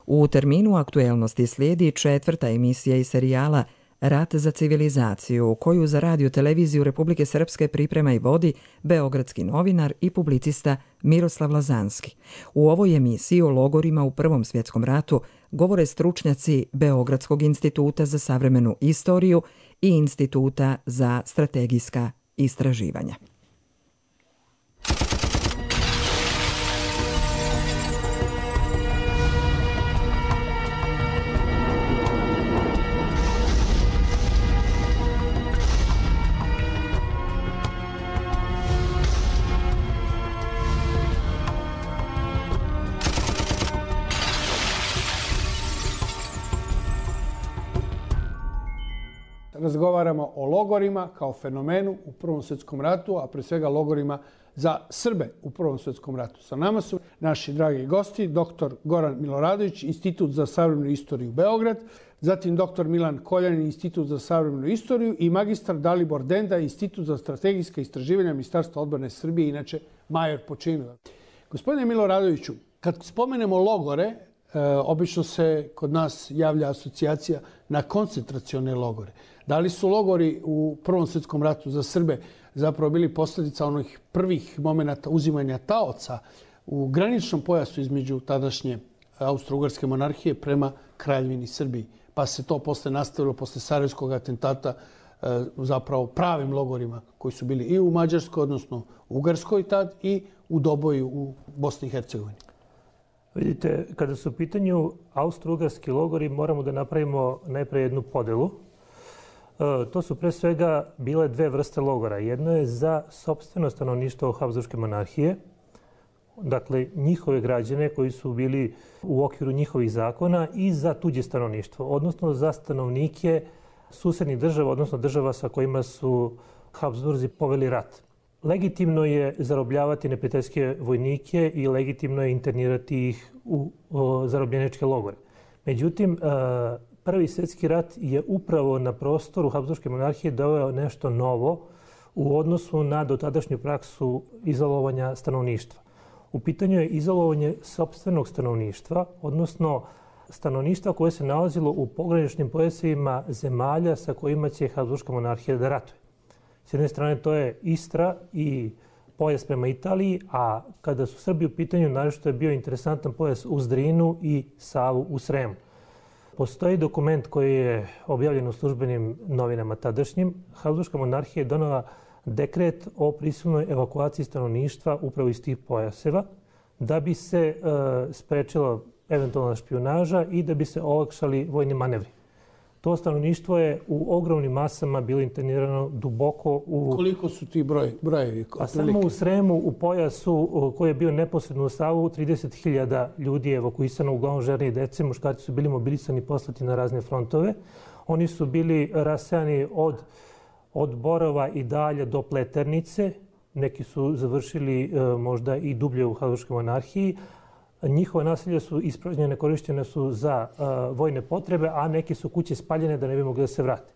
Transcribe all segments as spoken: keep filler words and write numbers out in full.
U terminu aktuelnosti slijedi četvrta emisija iz serijala Rat za civilizaciju, koju za radio televiziju Republike Srpske priprema i vodi beogradski novinar i publicista Miroslav Lazanski. U ovoj emisiji o logorima u Prvom svjetskom ratu govore stručnjaci Beogradskog instituta za savremenu istoriju i Instituta za strategijska istraživanja. Razgovaramo o logorima kao fenomenu u Prvom svjetskom ratu, a pre svega logorima za Srbe u Prvom svjetskom ratu. Sa nama su naši dragi gosti, doktor Goran Miloradović, Institut za savremenu istoriju Beograd, zatim doktor Milan Koljanin, Institut za savremenu istoriju i magistar Dalibor Denda, Institut za strategijska istraživanja Ministarstva odbrane Srbije, inače major po činu. Gospodine Miloradoviću, kad spomenemo logore, e, obično se kod nas javlja asocijacija na koncentracione logore. Da li su logori u Prvom svjetskom ratu za Srbe zapravo bili posljedica onih prvih momenata uzimanja taoca u graničnom pojasu između tadašnje Austro-Ugarske monarhije prema Kraljevini Srbiji? Pa se to posle nastavilo, posle Sarajevskog atentata, zapravo pravim logorima koji su bili i u Mađarskoj, odnosno u Ugarskoj tad, i u Doboju u Bosni i Hercegovini. Vidite, kada su u pitanju austro-ugarski logori, moramo da napravimo najprije jednu podelu. To su pre svega bile dve vrste logora. Jedno je za sopstveno stanovništvo Habsburške monarhije, dakle njihove građane koji su bili u okviru njihovih zakona, i za tuđe stanovništvo, odnosno za stanovnike susednih država, odnosno država sa kojima su Habsburzi poveli rat. Legitimno je zarobljavati neprijateljske vojnike i legitimno je internirati ih u zarobljeničke logore. Međutim, Prvi svjetski rat je upravo na prostoru Habsburške monarhije doveo nešto novo u odnosu na dotadašnju praksu izolovanja stanovništva. U pitanju je izolovanje sopstvenog stanovništva, odnosno stanovništva koje se nalazilo u pograničnim pojasevima zemalja sa kojima će Habsburška monarhija da ratuje. S jedne strane to je Istra i pojas prema Italiji, a kada su Srbi u pitanju, naročito je bio interesantan pojas uz Drinu i Savu u Sremu. Postoji dokument koji je objavljen u službenim novinama tadašnjim. Habsburška monarhija je donela dekret o prisilnoj evakuaciji stanovništva upravo iz tih pojaseva da bi se e, sprečila eventualna špijunaža i da bi se olakšali vojni manevri. To stanovništvo je u ogromnim masama bilo internirano duboko u... Koliko su ti broj, brojevi? A samo u Sremu, u pojasu koji je bio neposredno u Savu, trideset hiljada ljudi je evakuisano, uglavnom žene i dece. Muškarci su bili mobilisani, poslati na razne frontove. Oni su bili rasejani od, od Borova i dalje do Pleternice. Neki su završili možda i dublje u Habsburškoj monarhiji. Njihove naselja su ispražnjene, korištene su za uh, vojne potrebe, a neki su kuće spaljene da ne bi mogli da se vrate.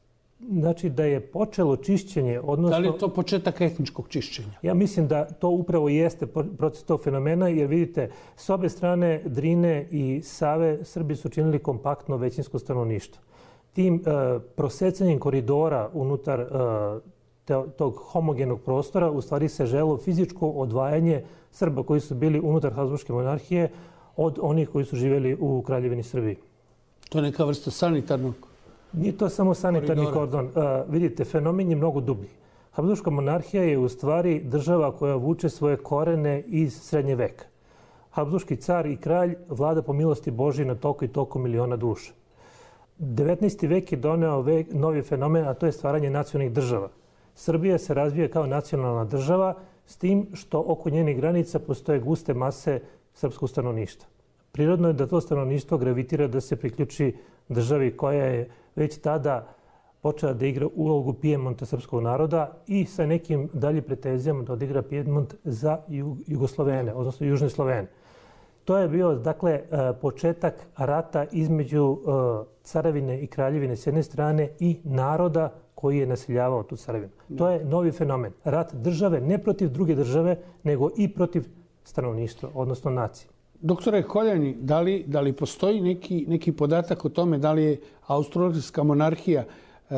Znači da je počelo čišćenje, odnosno... Da li je to početak etničkog čišćenja? Ja mislim da to upravo jeste proces tog fenomena, jer vidite, s obe strane Drine i Save Srbi su činili kompaktno većinsko stanovništvo. Tim uh, prosecanjem koridora unutar uh, tog homogenog prostora u stvari se želo fizičko odvajanje Srba koji su bili unutar Habsburške monarhije od onih koji su živjeli u Kraljevini Srbiji. To je neka vrsta sanitarnog Nije to samo sanitarni koridora. Kordon. Uh, vidite, fenomen je mnogo dublji. Habsburška monarhija je u stvari država koja vuče svoje korene iz srednje veka. Habsburški car i kralj vlada po milosti Božje na toliko i toliko miliona duša. devetnaesti vek je doneo vek, novi fenomen, a to je stvaranje nacionalnih država. Srbija se razvija kao nacionalna država s tim što oko njenih granica postoje guste mase srpskog stanovništva. Prirodno je da to stanovništvo gravitira da se priključi državi koja je već tada počela da igra ulogu Pijemonta srpskog naroda i sa nekim dalje pretenzijama da odigra Pijemont za Jugoslovene, odnosno Južne Slovene. To je bio, dakle, početak rata između carevine i kraljevine s jedne strane i naroda koji je naseljavao tu carevinu. To je novi fenomen. Rat države ne protiv druge države, nego i protiv stanovništva, odnosno nacije. Doktore Koljani, da li, da li postoji neki, neki podatak o tome da li je austro-ugarska monarhija e,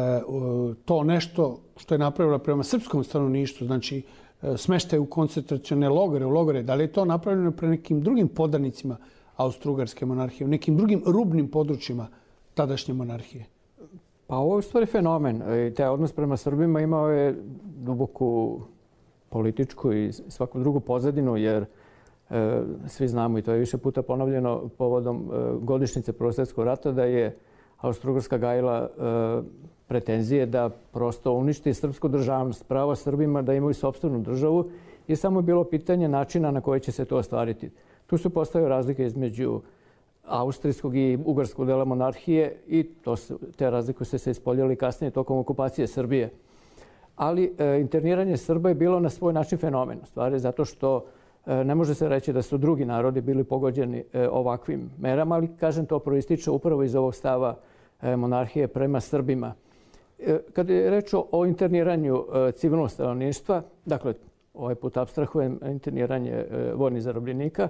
to nešto što je napravila prema srpskom stanovništvu, znači e, smeštaj u koncentracione logore, u logore, da li je to napravljeno pre nekim drugim podanicima austro-ugarske monarhije, u nekim drugim rubnim područjima tadašnje monarhije? Pa ovo je u stvari fenomen. I taj odnos prema Srbima imao je duboku političku i svaku drugu pozadinu, jer e, svi znamo, i to je više puta ponovljeno povodom e, godišnjice Prvog svjetskog rata, da je Austro-ugarska gajila e, pretenzije da prosto uništi srpsku državnost, pravo Srbima da imaju sopstvenu državu, i samo je bilo pitanje načina na koji će se to ostvariti. Tu su postavile razlike između austrijskog i ugarskog dela monarhije i to su, te razlike su se ispoljile kasnije tokom okupacije Srbije. Ali e, interniranje Srba je bilo na svoj način fenomen, u stvari, zato što e, ne može se reći da su drugi narodi bili pogođeni e, ovakvim merama, ali, kažem, to proističe upravo iz ovog stava e, monarhije prema Srbima. E, kada je reč o interniranju e, civilnog stanovništva, dakle, ovaj put apstrahujem interniranje e, vojnih zarobljenika,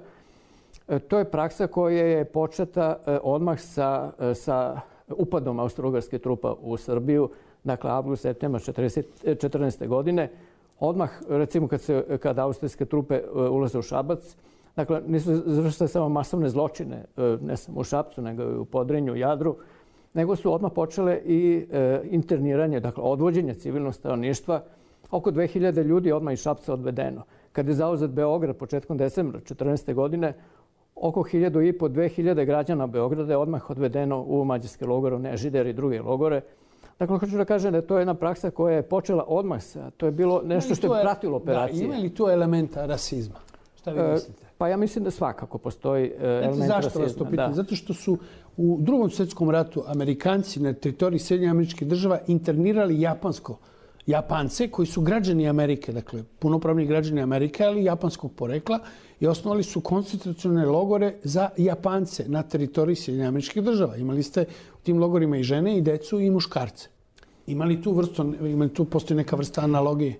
e, to je praksa koja je početa e, odmah sa, e, sa upadom austro-ugarske trupa u Srbiju, dakle, avgust, septembar četrnaeste. godine. Odmah, recimo, kad, se, kad austrijske trupe ulaze u Šabac, dakle, nisu završile samo masovne zločine, ne samo u Šapcu, nego i u Podrinju, Jadru, nego su odmah počele i e, interniranje, dakle, odvođenje civilnog stanovništva. Oko dve hiljade ljudi odmah iz Šapca odvedeno. Kad je zauzet Beograd početkom decembra četrnaeste. godine, oko hiljadu i po, dve hiljade građana Beograda je odmah odvedeno u mađarske logore, Nežider i druge logore. Dakle, hoću da kažem da je to jedna praksa koja je počela odmah sa. To je bilo nešto što je pratilo operacije. Da, ima li tu elementa rasizma? Šta vi mislite? Pa ja mislim da svakako postoji element rasizma. Zašto vas to pitam? Zato što su u Drugom svjetskom ratu Amerikanci na teritoriji Sjedinjenih Američkih Država internirali japansko Japance koji su građani Amerike, dakle punopravni građani Amerike, ali japanskog porekla, i osnovali su koncentracione logore za Japance na teritoriji Sjedinjenih Američkih Država. Imali ste u tim logorima i žene, i decu, i muškarce. Imali tu vrstu, imali tu postoji neka vrsta analogije?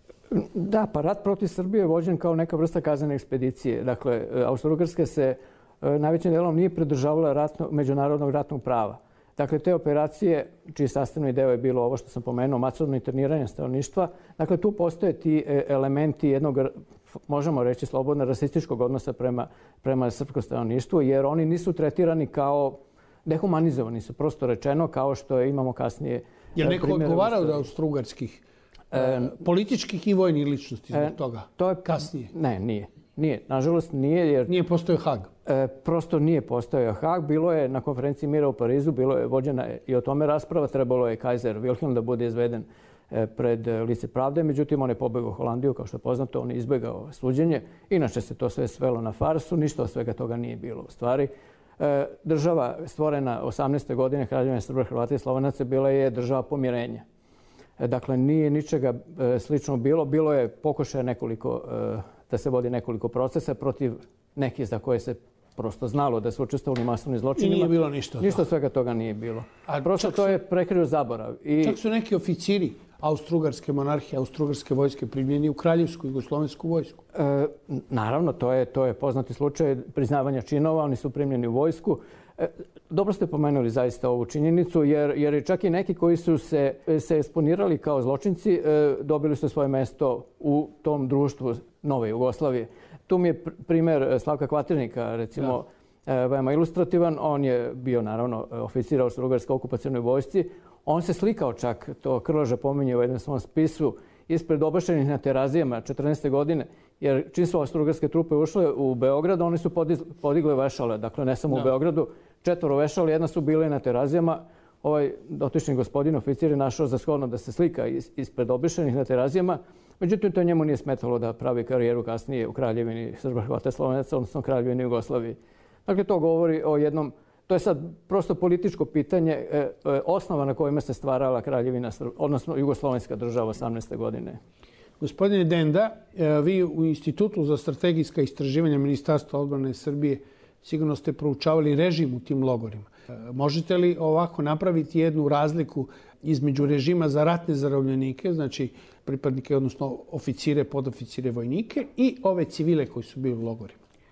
Da, pa rat protiv Srbije je vođen kao neka vrsta kaznene ekspedicije. Dakle, Austro-Ugarska se najvećim delom nije pridržavala ratno, međunarodnog ratnog prava. Dakle, te operacije, čiji sastavni deo je bilo ovo što sam pomenuo, masovno interniranje stanovništva, dakle, tu postoje ti elementi jednog, možemo reći slobodno, rasističkog odnosa prema, prema srpskom stanovništvu, jer oni nisu tretirani kao dehumanizovani, su prosto rečeno, kao što je, imamo kasnije. Je li neko odgovarao od austro-ugarskih e, političkih i vojnih ličnosti zbog toga? To je kasnije. Ne, nije. Nije. Nažalost, nije. Jer nije postojao Hag? E, prosto nije postojao Hag. Bilo je na konferenciji mira u Parizu, bilo je vođena i o tome rasprava. Trebalo je Kaiser Wilhelm da bude izveden e, pred lice pravde. Međutim, on je pobegao u Holandiju, kao što je poznato. On je izbegao suđenje. Inače se to sve svelo na farsu. Ništa od svega toga nije bilo u stvari. E, država stvorena osamnaeste. godine, Kraljevina Srba, Hrvata i Slovenaca, bila je država pomirenja. E, dakle, nije ničega e, slično bilo. Bilo je pokušaja nekoliko e, da se vodi nekoliko procesa protiv nekih za koje se prosto znalo da su učestvovali u masovnim zločinima. I nije bilo ništa. Ništa svega toga nije bilo. A prosto to je prekrio zaborav. I čak su neki oficiri Austro-ugarske monarhije, Austro-ugarske vojske primljeni u kraljevsku jugoslovensku vojsku. E, naravno, to je, to je poznati slučaj priznavanja činova. Oni su primljeni u vojsku. E, dobro ste pomenuli zaista ovu činjenicu, jer, jer čak i neki koji su se, se eksponirali kao zločinci e, dobili su svoje mesto u tom društvu nove Jugoslavije. Tu mi je primjer Slavka Kvaternika, recimo, e, veoma ilustrativan. On je bio, naravno, oficir Austro-ugarske okupacijonoj vojsci. On se slikao čak, to Krleža pominje u jednom svom spisu, ispred obešenih na Terazijama četrnaeste. godine, jer čim su austro-ugarske trupe ušle u Beograd, oni su podigle vešale, dakle ne samo u Beogradu, četvoro vešale, jedna su bile na Terazijama. Ovaj dotični gospodin oficir je našao za shodno da se slika ispred obešenih na Terazijama, međutim to njemu nije smetalo da pravi karijeru kasnije u Kraljevini Srba, Hrvata i Slovenaca, odnosno Kraljevini Jugoslaviji. Dakle, to govori o jednom, to je sad prosto političko pitanje, e, e, osnova na kojima se stvarala Kraljevina, odnosno Jugoslovenska država osamnaeste. godine. Gospodine Denda, vi u Institutu za strategijska istraživanja Ministarstva odbrane Srbije sigurno ste proučavali režim u tim logorima. Možete li ovako napraviti jednu razliku između režima za ratne zarobljenike, znači pripadnike, odnosno oficire, podoficire, vojnike, i ove civile koji su bili u logorima?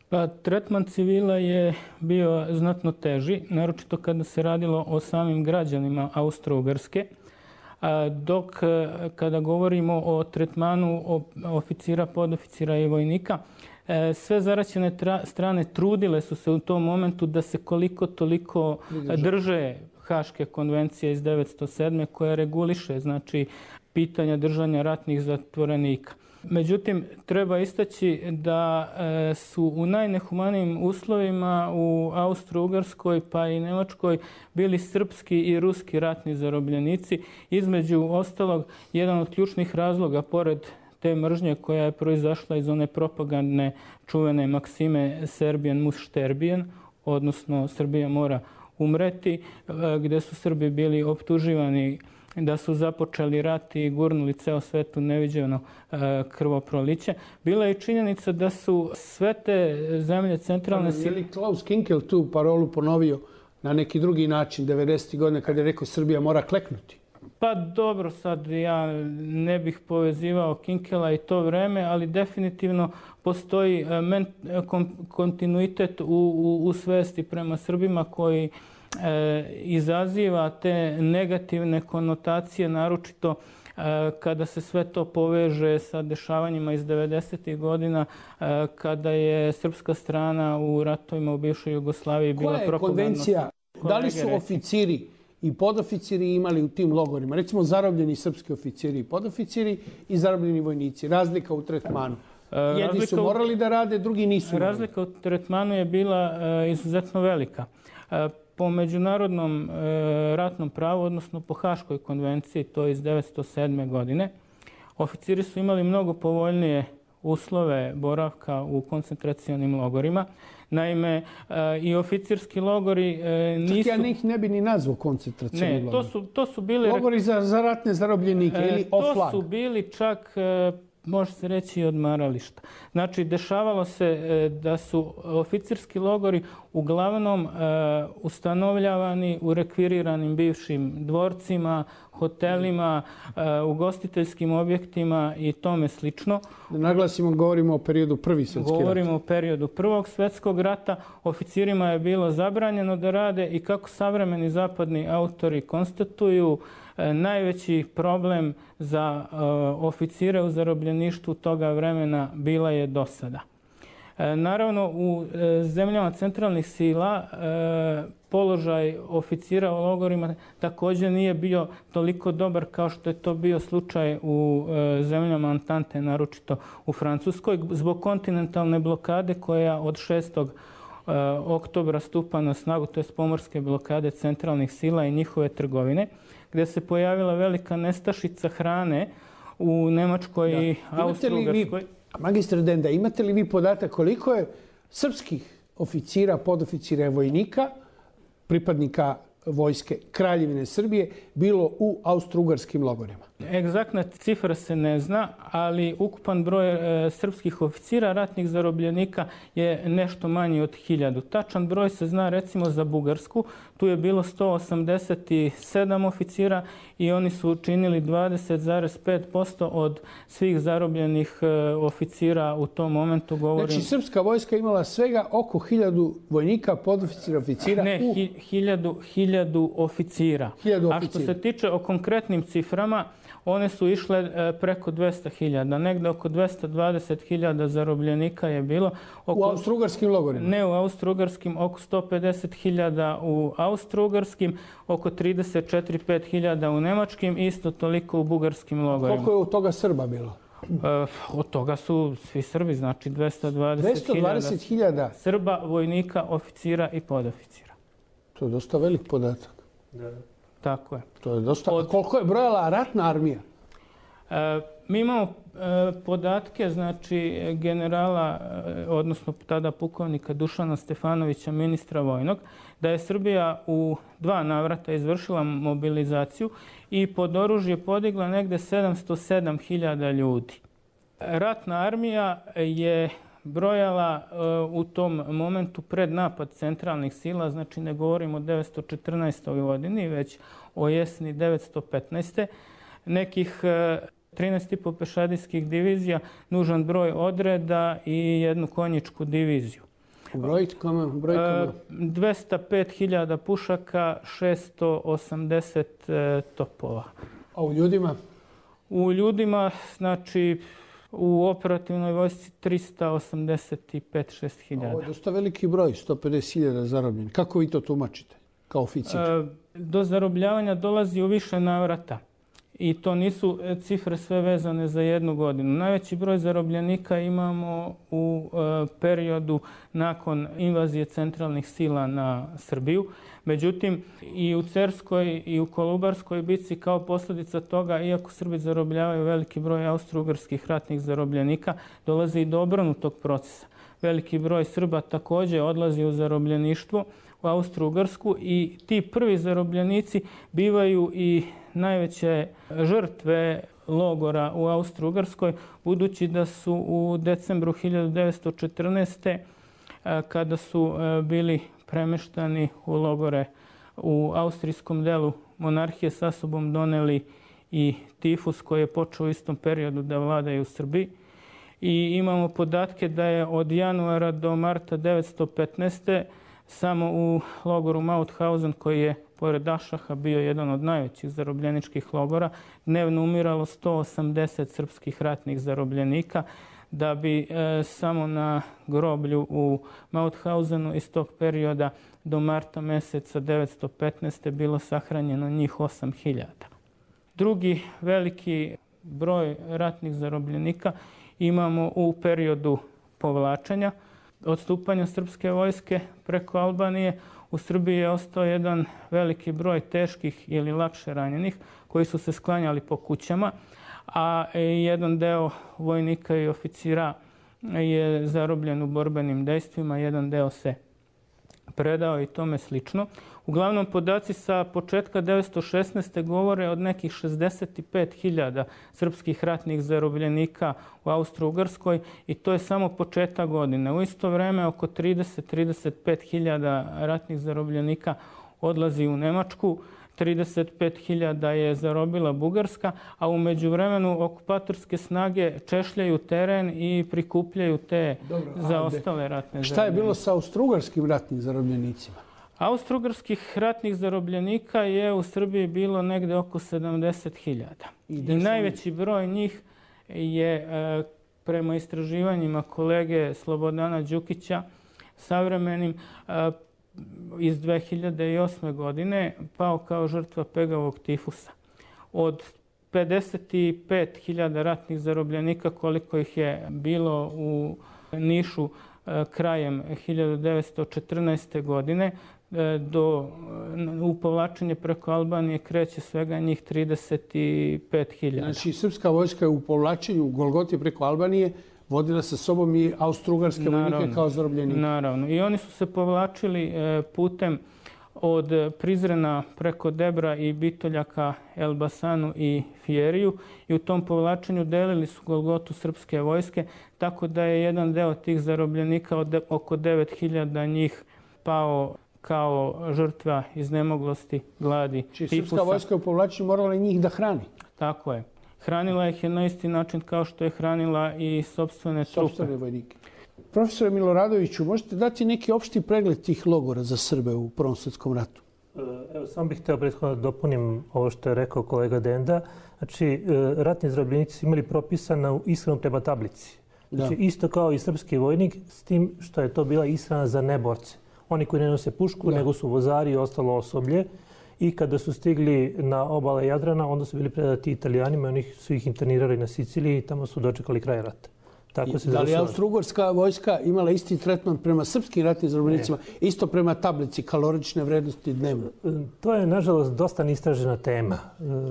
Pa tretman civila je bio znatno teži, naročito kada se radilo o samim građanima Austro-Ugarske, dok kada govorimo o tretmanu oficira, podoficira i vojnika, sve zaraćene strane trudile su se u tom momentu da se koliko toliko drže Haške konvencije iz devetsto sedme koja reguliše znači pitanja držanja ratnih zatvorenika. Međutim, treba istaći da su u najnehumanijim uslovima u Austro-Ugarskoj pa i Nemačkoj bili srpski i ruski ratni zarobljenici. Između ostalog, jedan od ključnih razloga, pored te mržnje koja je proizašla iz one propagandne čuvene maksime Serbian muss sterben, odnosno Srbija mora umreti, gdje su Srbi bili optuživani da su započeli rat i gurnuli ceo svet u neviđeno krvoproliće. Bila je i činjenica da su sve te zemlje centralne... Je li Klaus Kinkel tu parolu ponovio na neki drugi način devedesetih godina kada je rekao Srbija mora kleknuti? Pa dobro, sad ja ne bih povezivao Kinkela i to vreme, ali definitivno postoji kontinuitet u, u, u svesti prema Srbima koji e, izaziva te negativne konotacije, naročito e, kada se sve to poveže sa dešavanjima iz devedesetih godina, e, kada je srpska strana u ratovima u bivšoj Jugoslaviji bila propagandna. Koja je konvencija? Da li su oficiri i podoficiri imali u tim logorima? Recimo zarobljeni srpski oficiri i podoficiri i zarobljeni vojnici. Razlika u tretmanu. Jedni su morali da rade, drugi nisu morali. Razlika u tretmanu je bila izuzetno velika. Po međunarodnom ratnom pravu, odnosno po Haškoj konvenciji, to je iz devetsto sedme godine, oficiri su imali mnogo povoljnije uslove boravka u koncentracionim logorima. Naime, i oficirski logori nisu... Čak ja njih ne bi ni nazvao koncentracijni logori. Ne, to su, to su bili... Logori za, za ratne zarobljenike ili off-flag. To su bili čak, može se reći, i odmarališta. Znači, dešavalo se da su oficirski logori uglavnom ustanovljavani u rekviriranim bivšim dvorcima, hotelima, ugostiteljskim objektima i tome slično. Da naglasimo, govorimo o periodu Prvi svjetski rat. Govorimo o periodu Prvog svjetskog rata. Oficirima je bilo zabranjeno da rade i kako savremeni zapadni autori konstatuju, najveći problem za oficire u zarobljeništvu toga vremena bila je dosada. Naravno, u zemljama centralnih sila položaj oficira u logorima također nije bio toliko dobar kao što je to bio slučaj u zemljama Antante, naročito u Francuskoj, zbog kontinentalne blokade koja od šestog oktobra stupa na snagu, to je pomorske blokade centralnih sila i njihove trgovine, gdje se pojavila velika nestašica hrane u Nemačkoj da. i Austro-Ugarskoj. Magistar Denda, imate li vi podatak koliko je srpskih oficira, podoficira i vojnika, pripadnika vojske Kraljevine Srbije, bilo u austro-ugarskim logorima? Egzaktna cifra se ne zna, ali ukupan broj e, srpskih oficira, ratnih zarobljenika je nešto manji od hiljadu. Tačan broj se zna recimo za Bugarsku. Tu je bilo sto osamdeset sedam oficira i oni su učinili dvadeset zarez pet posto od svih zarobljenih e, oficira u tom momentu. Govorim... Znači, srpska vojska imala svega oko hiljadu vojnika, podoficira, oficira? Ne, u... hi, hiljadu, hiljadu oficira. Hiljadu A što se tiče o konkretnim ciframa, one su išle preko dvesta hiljada. Negde oko dvesta dvadeset hiljada zarobljenika je bilo. Oko, u austro-ugarskim logorima? Ne u austro-ugarskim, oko sto pedeset hiljada u austro-ugarskim, oko trideset četiri do pet hiljada u nemačkim, isto toliko u bugarskim logorima. Koliko je od toga Srba bilo? Uh, od toga su svi Srbi, znači dvesta dvadeset hiljada Srba, vojnika, oficira i podoficira. To je dosta velik podatak. Da. Tako je. To je dosta. Od... Koliko je brojala ratna armija? E, mi imamo e, podatke, znači generala, e, odnosno tada pukovnika Dušana Stefanovića, ministra vojnog, da je Srbija u dva navrata izvršila mobilizaciju i pod oružje podigla negde sedamsto sedam hiljada ljudi. Ratna armija je brojala uh, u tom momentu pred napad centralnih sila, znači ne govorimo o devetsto četrnaestoj godini, već o jeseni devetsto petnaeste. Nekih uh, trinaest i po pešadijskih divizija, nužan broj odreda i jednu konjičku diviziju. U brojkama? U brojkama? dvesta pet hiljada pušaka, šesto osamdeset topova. A u ljudima? U ljudima, znači, u operativnoj vojsci trista osamdeset pet do šest hiljada. Ovo je dosta veliki broj, sto pedeset hiljada zarobljenih. Kako vi to tumačite kao oficir? Do zarobljavanja dolazi u više navrata. I to nisu cifre sve vezane za jednu godinu. Najveći broj zarobljenika imamo u periodu nakon invazije centralnih sila na Srbiju. Međutim, i u Cerskoj i u Kolubarskoj bici kao posljedica toga, iako Srbi zarobljavaju veliki broj austro-ugarskih ratnih zarobljenika, dolazi i do obrnutog procesa. Veliki broj Srba također odlazi u zarobljeništvo u Austro-Ugarsku i ti prvi zarobljenici bivaju i najveće žrtve logora u Austro-Ugarskoj, budući da su u decembru hiljadu devetsto četrnaeste. kada su bili premeštani u logore u austrijskom delu monarhije, sa sobom doneli i tifus koji je počeo u istom periodu da vladaju u Srbiji. I imamo podatke da je od januara do marta devetsto petnaeste. samo u logoru Mauthausen, koji je pored Ašaha bio jedan od najvećih zarobljeničkih logora, dnevno umiralo sto osamdeset srpskih ratnih zarobljenika, da bi e, samo na groblju u Mauthausenu iz tog perioda do marta meseca devetsto petnaeste. bilo sahranjeno njih osam hiljada. Drugi veliki broj ratnih zarobljenika imamo u periodu povlačenja. Odstupanja srpske vojske preko Albanije u Srbiji je ostao jedan veliki broj teških ili lakše ranjenih koji su se sklanjali po kućama, a jedan deo vojnika i oficira je zarobljen u borbenim dejstvima, jedan deo se predao i tome slično. Uglavnom, podaci sa početka devetsto šesnaeste. govore od nekih šezdeset pet hiljada srpskih ratnih zarobljenika u Austro-Ugarskoj i to je samo početak godine. U isto vreme oko trideset do trideset pet hiljada ratnih zarobljenika odlazi u Nemačku, trideset pet hiljada je zarobila Bugarska, a u međuvremenu okupatorske snage češljaju teren i prikupljaju te Dobro, zaostale ratne zarobljenike. Šta je bilo sa austro-ugarskim ratnim zarobljenicima? Austro-ugarskih ratnih zarobljenika je u Srbiji bilo negde oko sedamdeset hiljada. I, I najveći broj njih je, prema istraživanjima kolege Slobodana Đukića, savremenim, iz dve hiljade osme. godine pao kao žrtva pegavog tifusa. Od pedeset pet hiljada ratnih zarobljenika koliko ih je bilo u Nišu krajem hiljadu devetsto četrnaeste. godine, do u povlačenje preko Albanije kreće svega njih trideset pet hiljada. Znači, srpska vojska je u povlačenju u Golgoti preko Albanije vodila sa sobom i austro-ugarske vojnike kao zarobljenike. Naravno. I oni su se povlačili putem od Prizrena preko Debra i Bitoljaka, Elbasanu i Fijeriju i u tom povlačenju delili su Golgotu srpske vojske, tako da je jedan deo tih zarobljenika od oko devet hiljada njih pao kao žrtva iznemoglosti, gladi, tifusa. Či srpska vojska u povlačenju morala i njih da hrani. Tako je. Hranila ih je na isti način kao što je hranila i sopstvene trupe. Sopstvene vojnike. Profesore Miloradoviću, možete dati neki opšti pregled tih logora za Srbe u Prvom svjetskom ratu? Evo, samo bih htio prethodno da dopunim ovo što je rekao kolega Denda. Znači, ratni zarobljenici su imali propisano ishranu prema tablici. Znači, da. Isto kao i srpski vojnik, s tim što je to bila ishrana za neborce. Oni koji ne nose pušku, da. nego su vozari i ostalo osoblje. I kada su stigli na obale Jadrana, onda su bili predati Italijanima, oni su ih internirali na Siciliji i tamo su dočekali kraj rata. Tako se da li je austro-ugarska vojska imala isti tretman prema srpskim ratnim zarobljenicima, isto prema tablici kalorične vrednosti dnevno? To je, nažalost, dosta neistražena tema.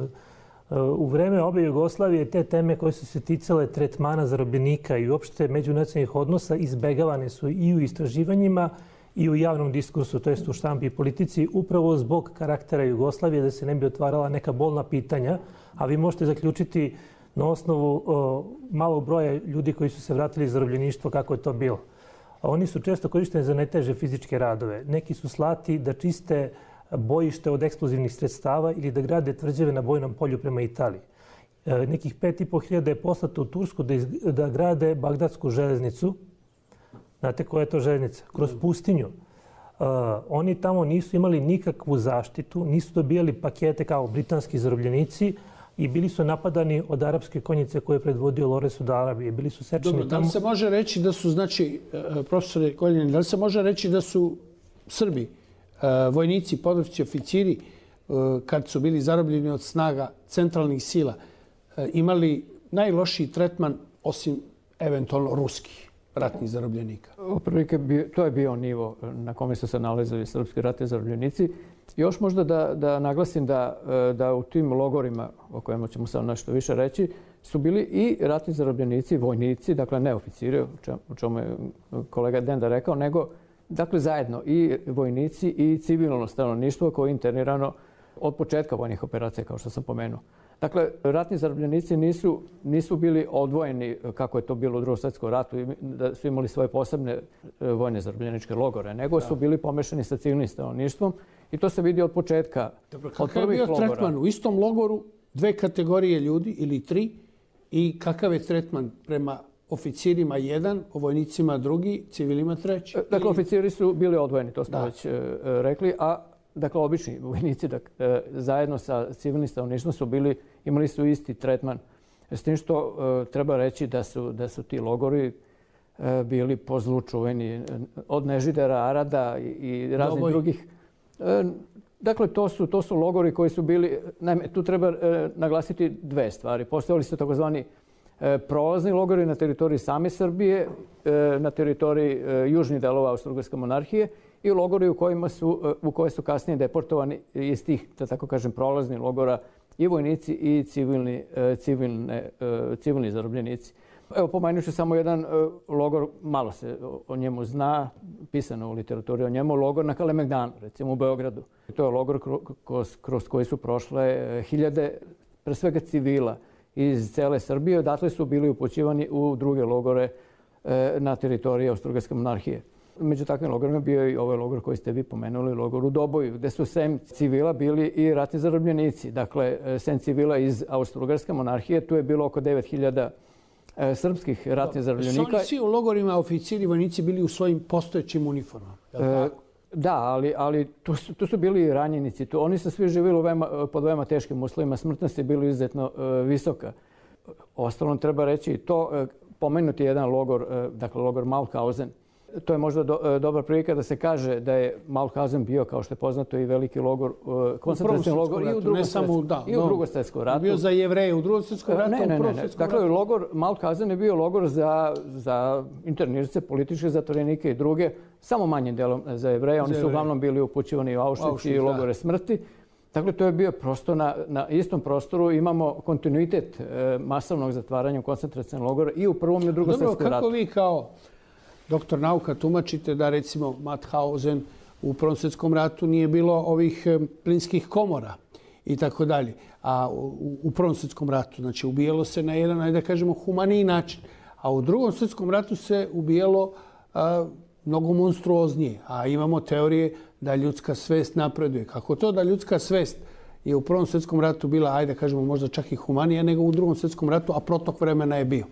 U vreme obe Jugoslavije te teme koje su se ticale tretmana zarobljenika i uopšte međunacionalnih odnosa izbegavane su i u istraživanjima i u javnom diskursu, to jest u štampi i politici, upravo zbog karaktera Jugoslavije, da se ne bi otvarala neka bolna pitanja, a vi možete zaključiti na osnovu o, malog broja ljudi koji su se vratili iz zarobljeništva kako je to bilo. A oni su često korišteni za najteže fizičke radove. Neki su slati da čiste bojište od eksplozivnih sredstava ili da grade tvrđave na bojnom polju prema Italiji. E, nekih pet i po hiljada je poslato u Tursku da, iz, da grade Bagdadsku železnicu, Znate koja je to željeznica? Kroz pustinju. Uh, oni tamo nisu imali nikakvu zaštitu, nisu dobijali pakete kao britanski zarobljenici i bili su napadani od arapske konjice koje je predvodio Lores od Arabije. Bili su sečeni Dobro, tamo. da li se može reći da su, znači, profesore Koljeni, da li se može reći da su Srbi, vojnici, podovci, oficiri, kad su bili zarobljeni od snaga centralnih sila, imali najlošiji tretman osim eventualno ruskih ratnih zarobljenika? Otprilike to je bio nivo na kome su se nalazili srpski ratni zarobljenici. Još možda da, da naglasim da, da u tim logorima, o kojima ćemo sad nešto više reći, su bili i ratni zarobljenici, vojnici, dakle ne oficiri, o čemu je kolega Denda rekao, nego dakle zajedno i vojnici i civilno stanovništvo koje je internirano od početka vojnih operacija, kao što sam pomenuo. Dakle, ratni zarobljenici nisu, nisu bili odvojeni, kako je to bilo u Drugom svjetskom ratu, da su imali svoje posebne vojne zarobljeničke logore, nego su bili pomešani sa civilnim stanovništvom i to se vidi od početka. Dobro, kakav je bio tretman u istom logoru, dve kategorije ljudi ili tri, i kakav je tretman prema oficirima jedan, o vojnicima drugi, civilima treći? Dakle, oficiri su bili odvojeni, to smo već rekli, a dakle, obični vojnici zajedno sa civilnim stanovništvom su bili, imali su isti tretman. S tim što treba reći da su, da su ti logori bili po zlu čuveni od Nežidera, Arada i raznih Doboj. drugih. Dakle, to su, to su logori koji su bili, naime, tu treba naglasiti dve stvari. Postojali su takozvani prolazni logori na teritoriji same Srbije, na teritoriji južnih delova Austro-Ugarske monarhije i logori u kojima su, u koje su kasnije deportovani iz tih, da tako kažem, prolaznih logora i vojnici i civilni, civilne, civilni zarobljenici. Evo, pomenuću samo jedan logor, malo se o njemu zna, pisano u literaturi o njemu, logor na Kalemegdanu, recimo u Beogradu. To je logor kroz, kroz koji su prošle hiljade, pre svega civila iz cele Srbije. Odatle su bili upućivani u druge logore na teritoriji Austro-Ugarske monarhije. Među takvim logorima bio je i ovaj logor koji ste vi pomenuli, logor u Doboju, gde su sem civila bili i ratni zarobljenici. Dakle, sem civila iz Austro-Ugarske monarhije, tu je bilo oko devet hiljada srpskih ratnih zarobljenika. Su oni svi u logorima oficiri i vojnici bili u svojim postojećim uniformama? E, da, ali, ali tu, su, tu su bili i ranjenici. Tu, oni su svi živjeli veoma, pod veoma teškim uslovima. Smrtnost je bila izuzetno e, visoka. Ostalom treba reći i to, e, pomenuti jedan logor, e, dakle logor Mauthausen. To je možda do, e, dobra prilika da se kaže da je Mauthausen bio, kao što je poznato, i veliki logor, e, koncentracioni logor i u Drugom svjetskom ratu. I u Drugom svjetskom ratu. Bio za Jevreje u Drugom svjetskom ratu, ne, ne, u Prvom ne, svjetskom dakle, ratu. logor Mauthausen je bio logor za, za internirce, političke zatvorenike i druge, samo manjim delom za Jevreje. Oni su uglavnom bili upućivani u Auschwitz i logore smrti. Dakle, to je bio prosto na, na istom prostoru. Imamo kontinuitet e, masovnog zatvaranja u koncentracionog logora i u Prvom i u Drugom svjetskom ratu. Dobro, kako vi kao doktor nauka tumačite da recimo Mauthausen u Prvom svjetskom ratu nije bilo ovih plinskih komora i tako dalje, a u, u Prvom svjetskom ratu, znači ubijalo se na jedan, ajde da kažemo, humaniji način, a u Drugom svjetskom ratu se ubijalo a, mnogo monstruoznije, a imamo teorije da ljudska svest napreduje. Kako to da ljudska svest je u Prvom svjetskom ratu bila, ajde da kažemo, možda čak i humanija nego u Drugom svjetskom ratu, a protok vremena je bio?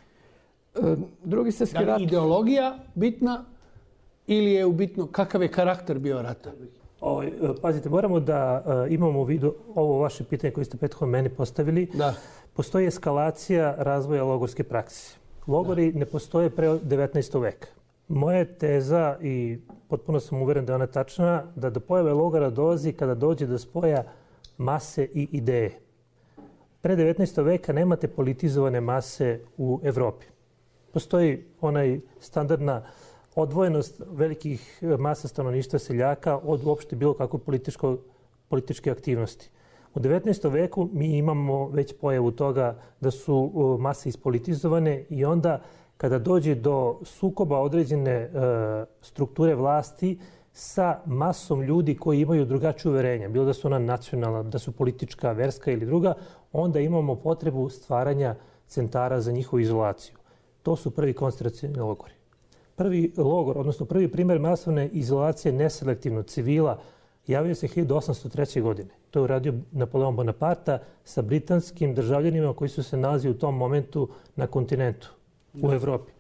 Drugi svjetski rat... Da li je ideologija bitna ili je bitno kakav je karakter bio rata? O, pazite, moramo da uh, imamo u vidu ovo vaše pitanje koje ste prethodno meni postavili. Da. Postoji eskalacija razvoja logorske prakse. Logori da. ne postoje pre devetnaestog veka. Moja je teza, i potpuno sam uveren da je ona tačna, da do pojave logora dolazi kada dođe do spoja mase i ideje. Pre devetnaestog veka nemate politizovane mase u Evropi. Postoji onaj standardna odvojenost velikih masa stanovništva seljaka od uopšte bilo kakve političke aktivnosti. U devetnaestom veku mi imamo već pojavu toga da su mase ispolitizovane i onda kada dođe do sukoba određene e, strukture vlasti sa masom ljudi koji imaju drugačije uverenja, bilo da su ona nacionalna, da su politička, verska ili druga, onda imamo potrebu stvaranja centara za njihovu izolaciju. To su prvi koncentracioni logori. Prvi logor, odnosno prvi primjer masovne izolacije neselektivno civila javio se hiljadu osamsto treće. godine. To je uradio Napoleon Bonaparte sa britanskim državljanima koji su se nalazili u tom momentu na kontinentu, u Evropi.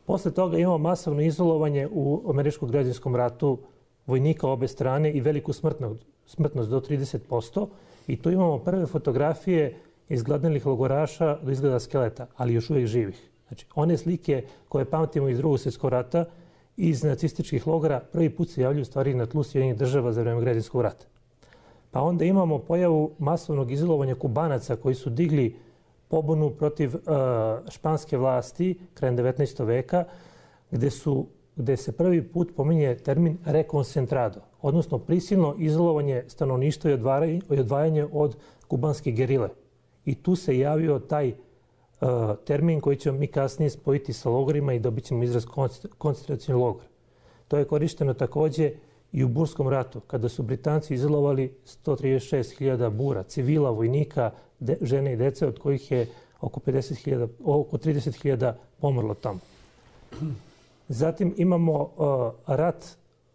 Posle toga imamo masovno izolovanje u američkom građanskom ratu vojnika obe strane i veliku smrtnost do trideset posto. I tu imamo prve fotografije izgladnelih logoraša do izgleda skeleta, ali još uvijek živih. Znači, one slike koje pamtimo iz drugog svjetskog rata iz nacističkih logora prvi put se javljaju u stvari na tlu Sjedinjenih država za vreme građanskog rata. Pa onda imamo pojavu masovnog izolovanja Kubanaca koji su digli pobunu protiv uh, španske vlasti krajem devetnaestog veka, gde, su, gde se prvi put pominje termin rekoncentrado, odnosno prisilno izolovanje stanovništva i odvajanje, odvajanje od kubanske gerile. I tu se javio taj uh, termin koji ćemo mi kasnije spojiti sa logorima i dobit ćemo izraz koncentracioni logor. To je korišteno također i u Burskom ratu, kada su Britanci izolovali sto trideset šest hiljada Bura, civila, vojnika, de, žene i dece, od kojih je oko, pedeset hiljada, oko trideset hiljada pomrlo tamo. Zatim imamo uh, rat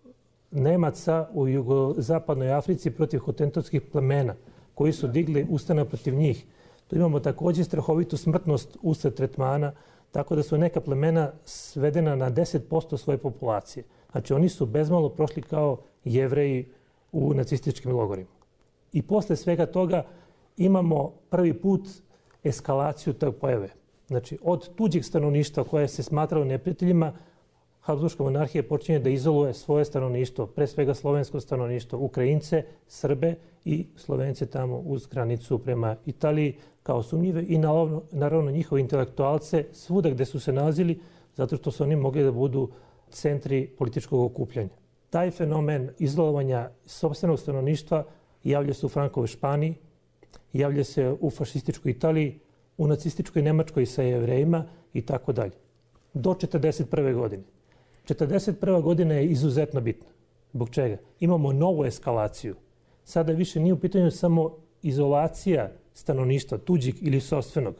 Nemaca u jugozapadnoj Africi protiv hotentovskih plemena, koji su digli ustanak protiv njih. Tu imamo također strahovitu smrtnost usred tretmana, tako da su neka plemena svedena na deset posto svoje populacije. Znači, oni su bezmalo prošli kao Jevreji u nacističkim logorima. I posle svega toga imamo prvi put eskalaciju tog pojave. Znači, od tuđeg stanovništva koje se smatralo neprijateljima, Habsburška monarhija počinje da izoluje svoje stanovništvo, pre svega slovensko stanovništvo, Ukrajince, Srbe i Slovence tamo uz granicu prema Italiji kao sumnjive i naravno, naravno njihove intelektualce svuda gde su se nalazili, zato što su oni mogli da budu centri političkog okupljanja. Taj fenomen izolovanja sopstvenog stanovništva javlja se u Frankovoj Španiji, javlja se u fašističkoj Italiji, u nacističkoj Nemačkoj sa Jevrejima i tako dalje. Do četrdeset prve godine. četrdeset prva godina je izuzetno bitna. Zbog čega? Imamo novu eskalaciju. Sada više nije u pitanju samo izolacija stanovništva, tuđeg ili sopstvenog,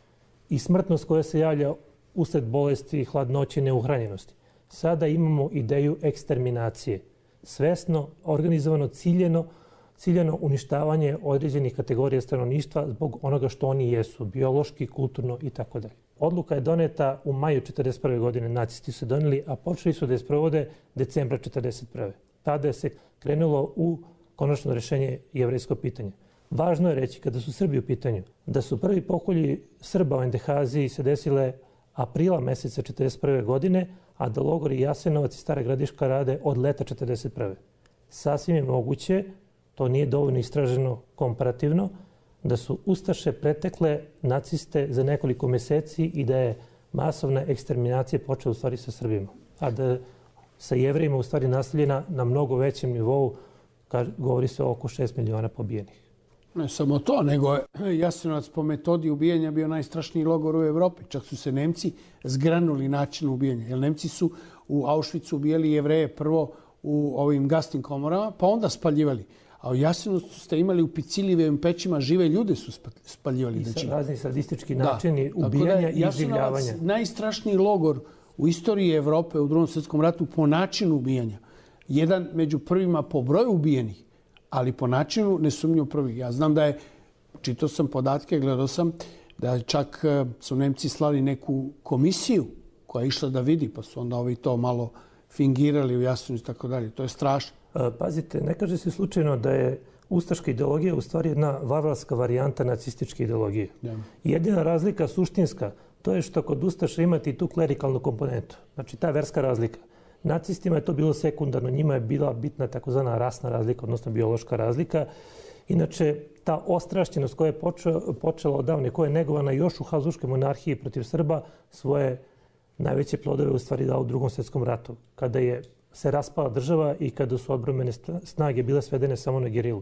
i smrtnost koja se javlja usled bolesti, hladnoće, neuhranjenosti. Sada imamo ideju eksterminacije. Svesno, organizovano, ciljeno, ciljeno uništavanje određenih kategorija stanovništva zbog onoga što oni jesu, biološki, kulturno i tako dalje. Odluka je doneta u maju četrdeset prve godine, nacisti su doneli, a počeli su da je sprovode decembra četrdeset prve. Tada je se krenulo u konačno rešenje jevrejskog pitanja. Važno je reći, kada su Srbi u pitanju, da su prvi pokolji Srba u en de ha Aziji se desile aprila meseca četrdeset prve godine, a da logori Jasenovac i Stara Gradiška rade od leta četrdeset prve. Sasvim je moguće, to nije dovoljno istraženo komparativno, da su Ustaše pretekle naciste za nekoliko meseci i da je masovna eksterminacija počela u stvari sa Srbima. A da sa Jevrejima u stvari nastavljena na mnogo većem nivou, govori se oko šest miliona pobijenih. Ne samo to, nego je Jasenovac po metodi ubijanja bio najstrašniji logor u Evropi. Čak su se Nemci zgranuli način ubijanja. Jer Nemci su u Auschwitzu ubijali Jevreje prvo u ovim gasnim komorama, pa onda spaljivali. A u Jasenovcu ste imali u Piciljevim pećima žive ljude su spaljivali. I znači, razni sadistički načini da, ubijanja i življavanja. Najstrašniji logor u istoriji Evrope u Drugom svjetskom ratu po načinu ubijanja. Jedan među prvima po broju ubijenih, ali po načinu nesumnjivo prvi. Ja znam da je, čitao sam podatke, gledao sam, da čak su Nemci slali neku komisiju koja je išla da vidi, pa su onda ovi to malo fingirali u Jasenovcu i tako dalje. To je strašno. Pazite, ne kaže se slučajno da je ustaška ideologija u stvari jedna varvarska varijanta nacističke ideologije. Ja. Jedina razlika suštinska, to je što kod ustaša imate i tu klerikalnu komponentu. Znači, ta verska razlika. Nacistima je to bilo sekundarno, njima je bila bitna takozvana rasna razlika, odnosno biološka razlika. Inače, ta ostrašćenost koja je počela, počela odavne, koja je negovana još u Habsburškoj monarhiji protiv Srba, svoje najveće plodove u stvari dao u Drugom svjetskom ratu, kada je se raspala država i kada su odbrambene snage bile svedene samo na gerilu.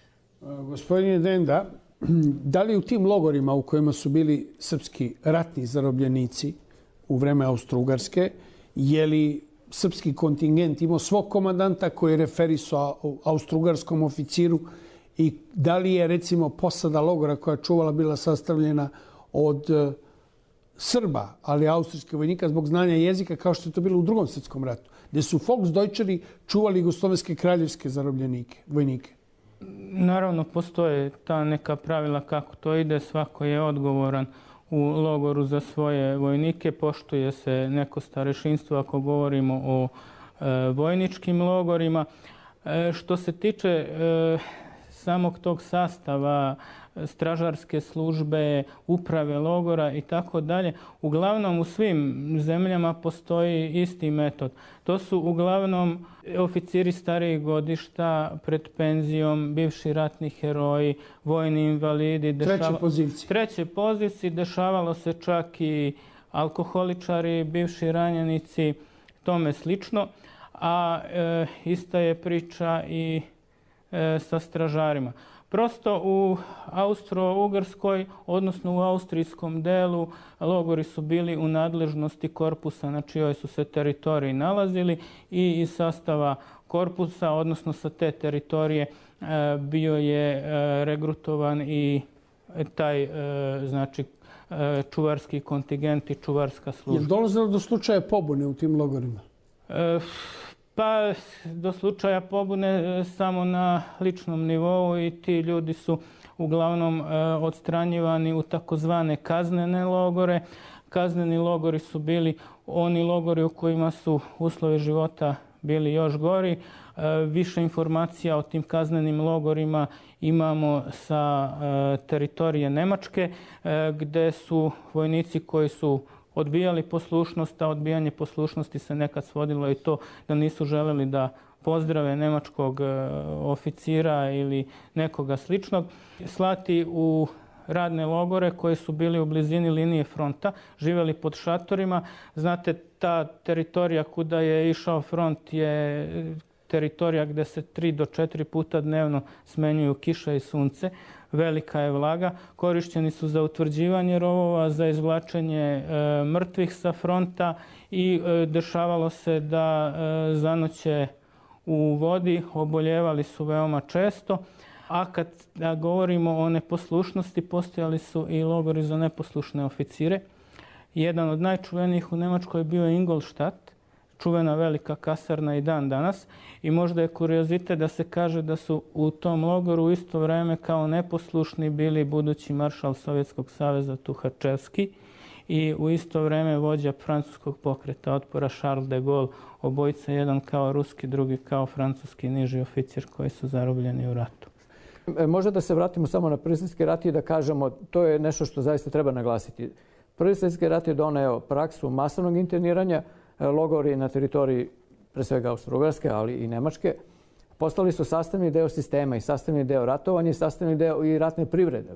Gospodine Denda, da li u tim logorima u kojima su bili srpski ratni zarobljenici u vreme Austro-Ugarske, je li srpski kontingent imao svog komandanta koji je referisao austro-ugarskom oficiru i da li je recimo posada logora koja je čuvala bila sastavljena od Srba, ali austrijskih vojnika zbog znanja jezika kao što je to bilo u Drugom svjetskom ratu, gdje su Volksdeutscheri čuvali jugoslovenske kraljevske zarobljenike, vojnike? Naravno, postoje ta neka pravila kako to ide, svako je odgovoran u logoru za svoje vojnike. Poštuje se neko starešinstvo ako govorimo o e, vojničkim logorima. E, što se tiče e, samog tog sastava, stražarske službe, uprave logora i tako dalje, uglavnom u svim zemljama postoji isti metod. To su uglavnom oficiri starijih godišta, pred penzijom, bivši ratni heroji, vojni invalidi. Dešava... Treće pozicije. Treće pozicije. Dešavalo se čak i alkoholičari, bivši ranjenici, tome slično. A e, ista je priča i e, sa stražarima. Prosto u Austro-Ugarskoj, odnosno u austrijskom delu, logori su bili u nadležnosti korpusa na čijoj su se teritoriji nalazili i iz sastava korpusa, odnosno sa te teritorije, bio je regrutovan i taj znači čuvarski kontingent i čuvarska služba. Je dolazilo do slučaja pobune u tim logorima? E, Pa do slučaja pobune samo na ličnom nivou i ti ljudi su uglavnom odstranjivani u takozvane kaznene logore. Kazneni logori su bili oni logori u kojima su uslovi života bili još gori. Više informacija o tim kaznenim logorima imamo sa teritorije Nemačke, gdje su vojnici koji su odbijali poslušnost, a odbijanje poslušnosti se nekad svodilo i to da nisu želeli da pozdrave nemačkog oficira ili nekoga sličnog, slati u radne logore koji su bili u blizini linije fronta, živjeli pod šatorima. Znate, ta teritorija kuda je išao front je teritorija gdje se tri do četiri puta dnevno smenjuju kiša i sunce. Velika je vlaga. Korišćeni su za utvrđivanje rovova, za izvlačenje e, mrtvih sa fronta i e, dešavalo se da e, zanoće u vodi, oboljevali su veoma često. A kad da govorimo o neposlušnosti, postojali su i logori za neposlušne oficire. Jedan od najčuvenijih u Nemačkoj bio je Ingolstadt, čuvena velika kasarna i dan danas. I možda je kuriozitet da se kaže da su u tom logoru u isto vrijeme kao neposlušni bili budući maršal Sovjetskog saveza Tuhačevski i u isto vrijeme vođa francuskog pokreta otpora Charles de Gaulle, obojica, jedan kao ruski, drugi kao francuski niži oficir koji su zarobljeni u ratu. Možda da se vratimo samo na Prvi svjetski rat i da kažemo, to je nešto što zaista treba naglasiti. Prvi svjetski rat je doneo praksu masovnog interniranja. Logori na teritoriji pre svega Austro-Ugarske, ali i Nemačke, postali su sastavni deo sistema i sastavni deo ratovanja i sastavni deo i ratne privrede.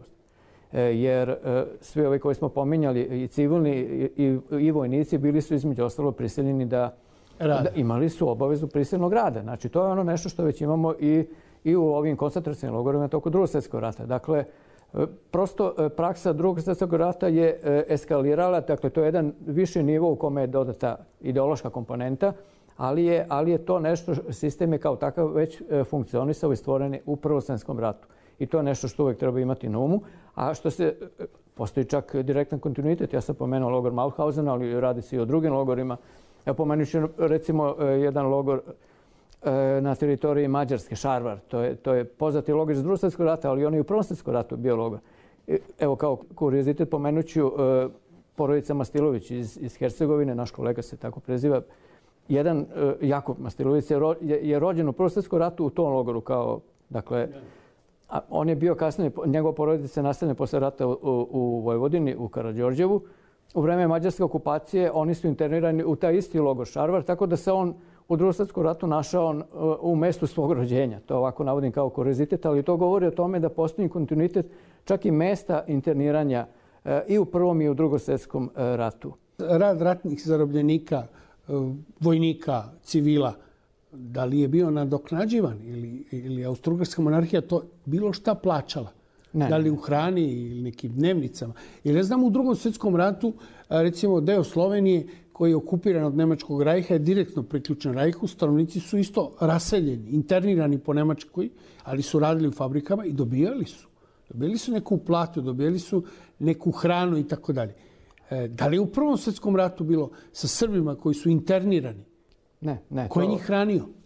Jer svi ovi koji smo pominjali, i civilni i, i vojnici, bili su između ostalo prisiljeni da, da imali su obavezu prisilnog rada. Znači, to je ono nešto što već imamo i, i u ovim koncentracijnim logorima toku Drugog svjetskog rata. Dakle, prosto praksa Drugog svjetskog rata je eskalirala, dakle to je jedan viši nivo u kome je dodata ideološka komponenta, ali je, ali je to nešto, sistem je kao takav već funkcionisao i stvoren u Prvom svjetskom ratu. I to je nešto što uvijek treba imati na umu. A što se, postoji čak direktan kontinuitet, ja sam pomenuo logor Mauthausen, ali radi se i o drugim logorima. Ja pomenuću recimo jedan logor na teritoriji Mađarske, Šarvar. To je, to je poznati logor iz Drugog svjetskog rata, ali on i u Prvom svjetskom ratu bio logor. Evo kao kuriozitet pomenuću porodica Mastilović iz, iz Hercegovine, naš kolega se tako preziva. Jedan Jakub Mastilović je, ro, je, je rođen u Prvom svjetskom ratu u tom logoru. Kao, dakle, a on je bio kasnije, njegova porodica se nastavlja posle rata u, u, u Vojvodini, u Karađorđevu. U vreme mađarske okupacije oni su internirani u taj isti logor Šarvar, tako da se on u Drugom svjetskom ratu našao u mestu svog rođenja. To ovako navodim kao kuriozitet, ali to govori o tome da postoji kontinuitet čak i mesta interniranja i u Prvom i u Drugom svjetskom ratu. Rad ratnih zarobljenika, vojnika, civila, da li je bio nadoknađivan ili, ili Austro-Ugarska monarhija to bilo šta plaćala? Ne, da li u hrani ili nekim dnevnicama? Jer ja znam u Drugom svjetskom ratu, recimo deo Slovenije koji je okupiran od Nemačkog rajha je direktno priključen rajhu. Stanovnici su isto raseljeni, internirani po Nemačkoj, ali su radili u fabrikama i dobijali su. Dobijali su neku platu, dobijali su neku hranu i tako dalje. Da li je u Prvom svjetskom ratu bilo sa Srbima koji su internirani? Ne, ne. Ko je to... njih hranio?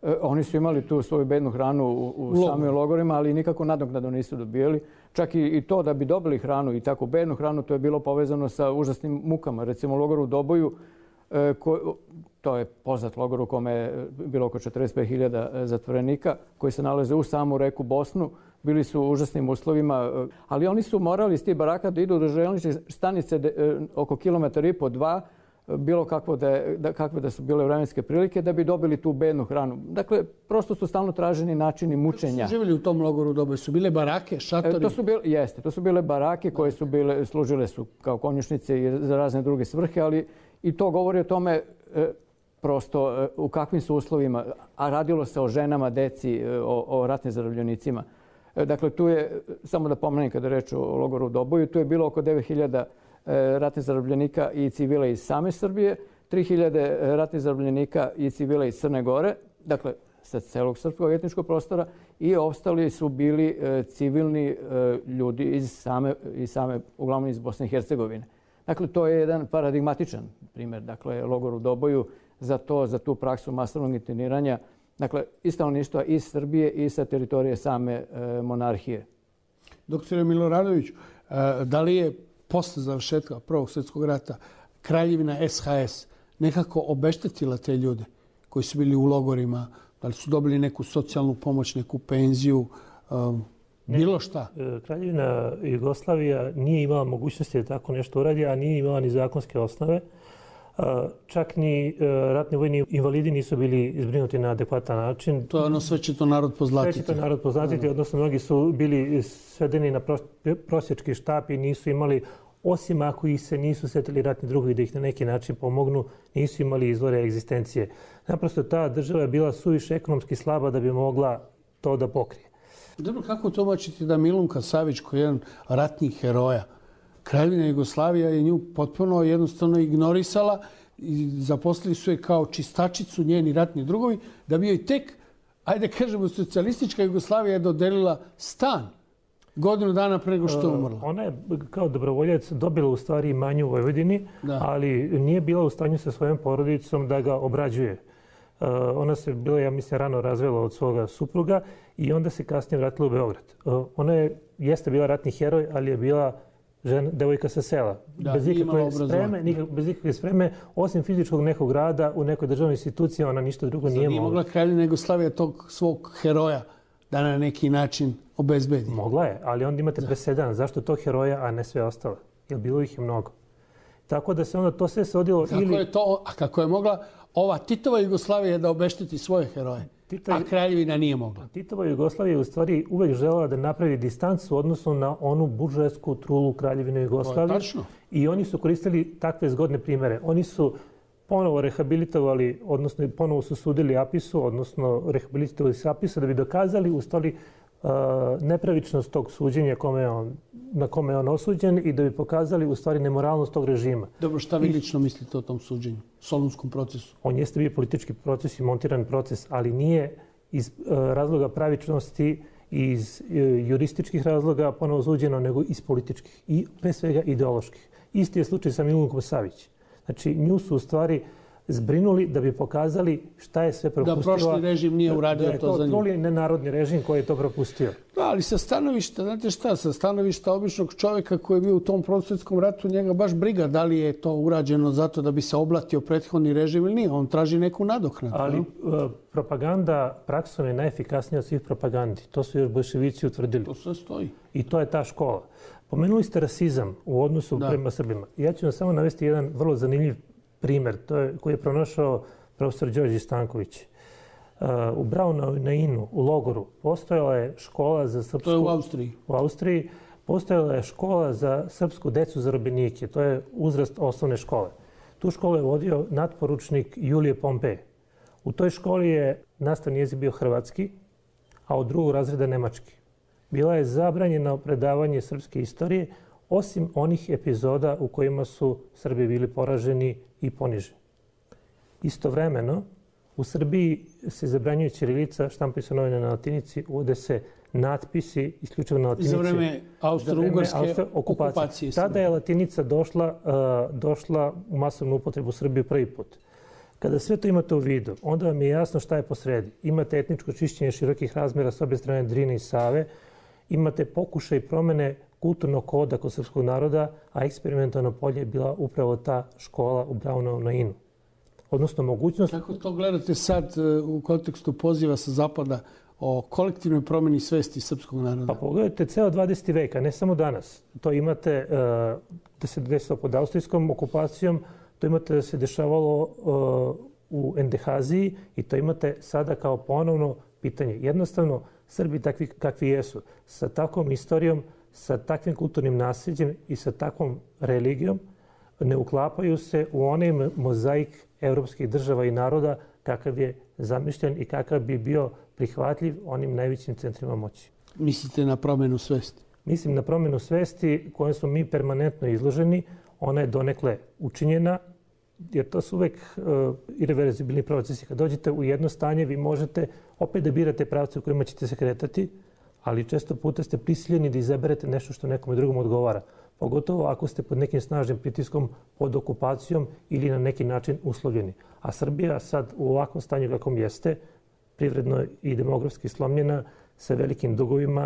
Oni su imali tu svoju bednu hranu u, u samim logorima, ali nikako nadoknadu nisu dobijali. Čak i, i to da bi dobili hranu i tako bednu hranu, to je bilo povezano sa užasnim mukama. Recimo u logoru u Doboju, e, ko, to je poznat logor u kome je bilo oko četrdeset pet hiljada zatvorenika koji se nalaze u samu reku Bosnu. Bili su u užasnim uslovima, ali oni su morali iz tih baraka da idu do željezničke stanice de, e, oko kilometar i po dva, bilo kakvo da, da, kakve da su bile vremenske prilike, da bi dobili tu bednu hranu. Dakle, prosto su stalno traženi načini mučenja. Su živjeli u tom logoru u Doboju? Su bile barake, šatori? E, to su bile, jeste, to su bile barake koje su bile, služile su kao konjušnice i za razne druge svrhe, ali i to govori o tome e, prosto e, u kakvim su uslovima, a radilo se o ženama, deci, o, o ratnim zarobljenicima. E, dakle, tu je, samo da pomenem kada reč o logoru u Doboju, tu je bilo oko devet hiljada ratnih zarobljenika i civila iz same Srbije, tri hiljade ratnih zarobljenika i civila iz Crne Gore, dakle sa celog srpskog etničkog prostora, i ostali su bili civilni ljudi iz same, iz same, uglavnom iz Bosne i Hercegovine. Dakle, to je jedan paradigmatičan primjer, dakle, logor u Doboju za to, za tu praksu masovnog interniranja, dakle, i stanovništva iz Srbije i sa teritorije same monarhije. Doktore Miloradoviću, da li je posle završetka Prvog svjetskog rata Kraljevina S H S nekako obeštetila te ljude koji su bili u logorima? Da li su dobili neku socijalnu pomoć, neku penziju, um, bilo šta? Kraljevina Jugoslavija nije imala mogućnosti da tako nešto uradi, a nije imala ni zakonske osnove. Čak ni ratni vojni invalidi nisu bili zbrinuti na adekvatan način. To je ono sve će to narod pozlatiti. Sve će to narod pozlatiti, odnosno mnogi su bili svedeni na prosječki štap i nisu imali, osim ako ih se nisu setili ratni drugovi da ih na neki način pomognu, nisu imali izvore egzistencije. Naprosto ta država je bila suviše ekonomski slaba da bi mogla to da pokrije. Dobro, kako tumačiti da Milunka Savić, koji je jedan ratnih heroja, Kraljevina Jugoslavija je nju potpuno jednostavno ignorisala i zaposlili su je kao čistačicu njeni ratni drugovi, da bi joj tek, ajde kažemo, socijalistička Jugoslavija je dodelila stan godinu dana pre nego što je umrla. Ona je kao dobrovoljac dobila u stvari imanje u Vojvodini, da. Ali nije bila u stanju sa svojom porodicom da ga obrađuje. Ona se bila, ja mislim, rano razvela od svoga supruga i onda se kasnije vratila u Beograd. Ona je, jeste bila ratni heroj, ali je bila žena, devojka sa sela. Da, bez ikakve spreme, nikak, bez ikakve spreme, osim fizičkog nekog rada u nekoj državnoj instituciji, ona ništa drugo nije mogla. Nije mogla Kraljevina Jugoslavija tog svog heroja da na neki način obezbedi? Mogla je, ali onda imate presedan. Zašto tog heroja, a ne sve ostale? Jer bilo ih je mnogo. Tako da se onda to sve svodilo kako ili... Je to, a kako je mogla ova Titova Jugoslavija da obešteti svoje heroje? Tita, a Kraljevina nije mogla. Titova Jugoslavija je u stvari uvek želela da napravi distancu odnosno na onu buržoasku trulu Kraljevine Jugoslavije. Tačno. I oni su koristili takve zgodne primere. Oni su ponovo rehabilitovali, odnosno ponovo su sudili Apisu, odnosno rehabilitovali se Apisa da bi dokazali u stvari uh, nepravičnost tog suđenja kome je on, na kome je on osuđen i da bi pokazali u stvari nemoralnost tog režima. Dobro, šta vi lično mislite o tom suđenju, Solunskom procesu? On jeste bio politički proces i montiran proces, ali nije iz uh, razloga pravičnosti i iz uh, jurističkih razloga ponovo suđeno, nego iz političkih i pre svega ideoloških. Isti je slučaj sa Milunkom Savić. Znači, nju su u stvari zbrinuli da bi pokazali šta je sve propustila. Da prošli režim nije uradio da, da to za nju. Da je to nenarodni režim koji je to propustio. Da, ali sa stanovišta, znate šta, sa stanovišta običnog čovjeka koji je bio u tom prosvjetskom ratu, njega baš briga da li je to urađeno zato da bi se oblatio prethodni režim ili nije. On traži neku nadoknadu. Ali no? propaganda praksom je najefikasnija od svih propagandi. To su još bolševici utvrdili. To sve stoji. I to je ta škola. Pomenuli ste rasizam u odnosu da. prema Srbima. Ja ću vam samo navesti jedan vrlo zanimljiv primjer, to je, koji je pronašao profesor Đorđe Stanković. Uh, u Braunau na Inu, u logoru, postojala je škola za srpsku... To je u Austriji. U Austriji postojala je škola za srpsku decu zarobljenike. To je uzrast osnovne škole. Tu školu je vodio natporučnik Julije Pompej. U toj školi je nastavni jezik bio hrvatski, a od drugog razreda nemački. Bila je zabranjena predavanje srpske istorije, osim onih epizoda u kojima su Srbi bili poraženi i poniženi. Istovremeno, u Srbiji se zabranjuje ćirilica, štampaju se novine na latinici, uvode se natpisi isključivo na latinici. Za vreme austro-ugarske okupacije. Tada je latinica došla, uh, došla u masovnu upotrebu u Srbiji prvi put. Kada sve to imate u vidu, onda vam je jasno šta je posredi. Imate etničko čišćenje širokih razmjera s obje strane Drine i Save, imate pokušaj promene kulturnog koda kod srpskog naroda, a eksperimentalno polje je bila upravo ta škola u Braunovom na Inu. Odnosno mogućnost... Kako to gledate sad u kontekstu poziva sa zapada o kolektivnoj promjeni svesti srpskog naroda? Pa pogledajte ceo dvadeseti vek, a ne samo danas. To imate da se desilo pod austrijskom okupacijom, to imate da se dešavalo u Endehaziji i to imate sada kao ponovno pitanje. Jednostavno, Srbi takvi kakvi jesu, sa takvom istorijom, sa takvim kulturnim nasljeđem i sa takvom religijom, ne uklapaju se u onaj mozaik evropskih država i naroda kakav je zamišljen i kakav bi bio prihvatljiv onim najvećim centrima moći. Mislite na promjenu svesti? Mislim na promjenu svesti kojom smo mi permanentno izloženi. Ona je donekle učinjena, jer to su uvek uh, irreverzibilni procesi. Kad dođete u jedno stanje, vi možete opet da birate pravce u kojima ćete se kretati, ali često puta ste prisiljeni da izaberete nešto što nekome drugom odgovara. Pogotovo ako ste pod nekim snažnim pritiskom, pod okupacijom ili na neki način uslovljeni. A Srbija sad u ovakvom stanju kakvom jeste, privredno i demografski slomljena, sa velikim dugovima,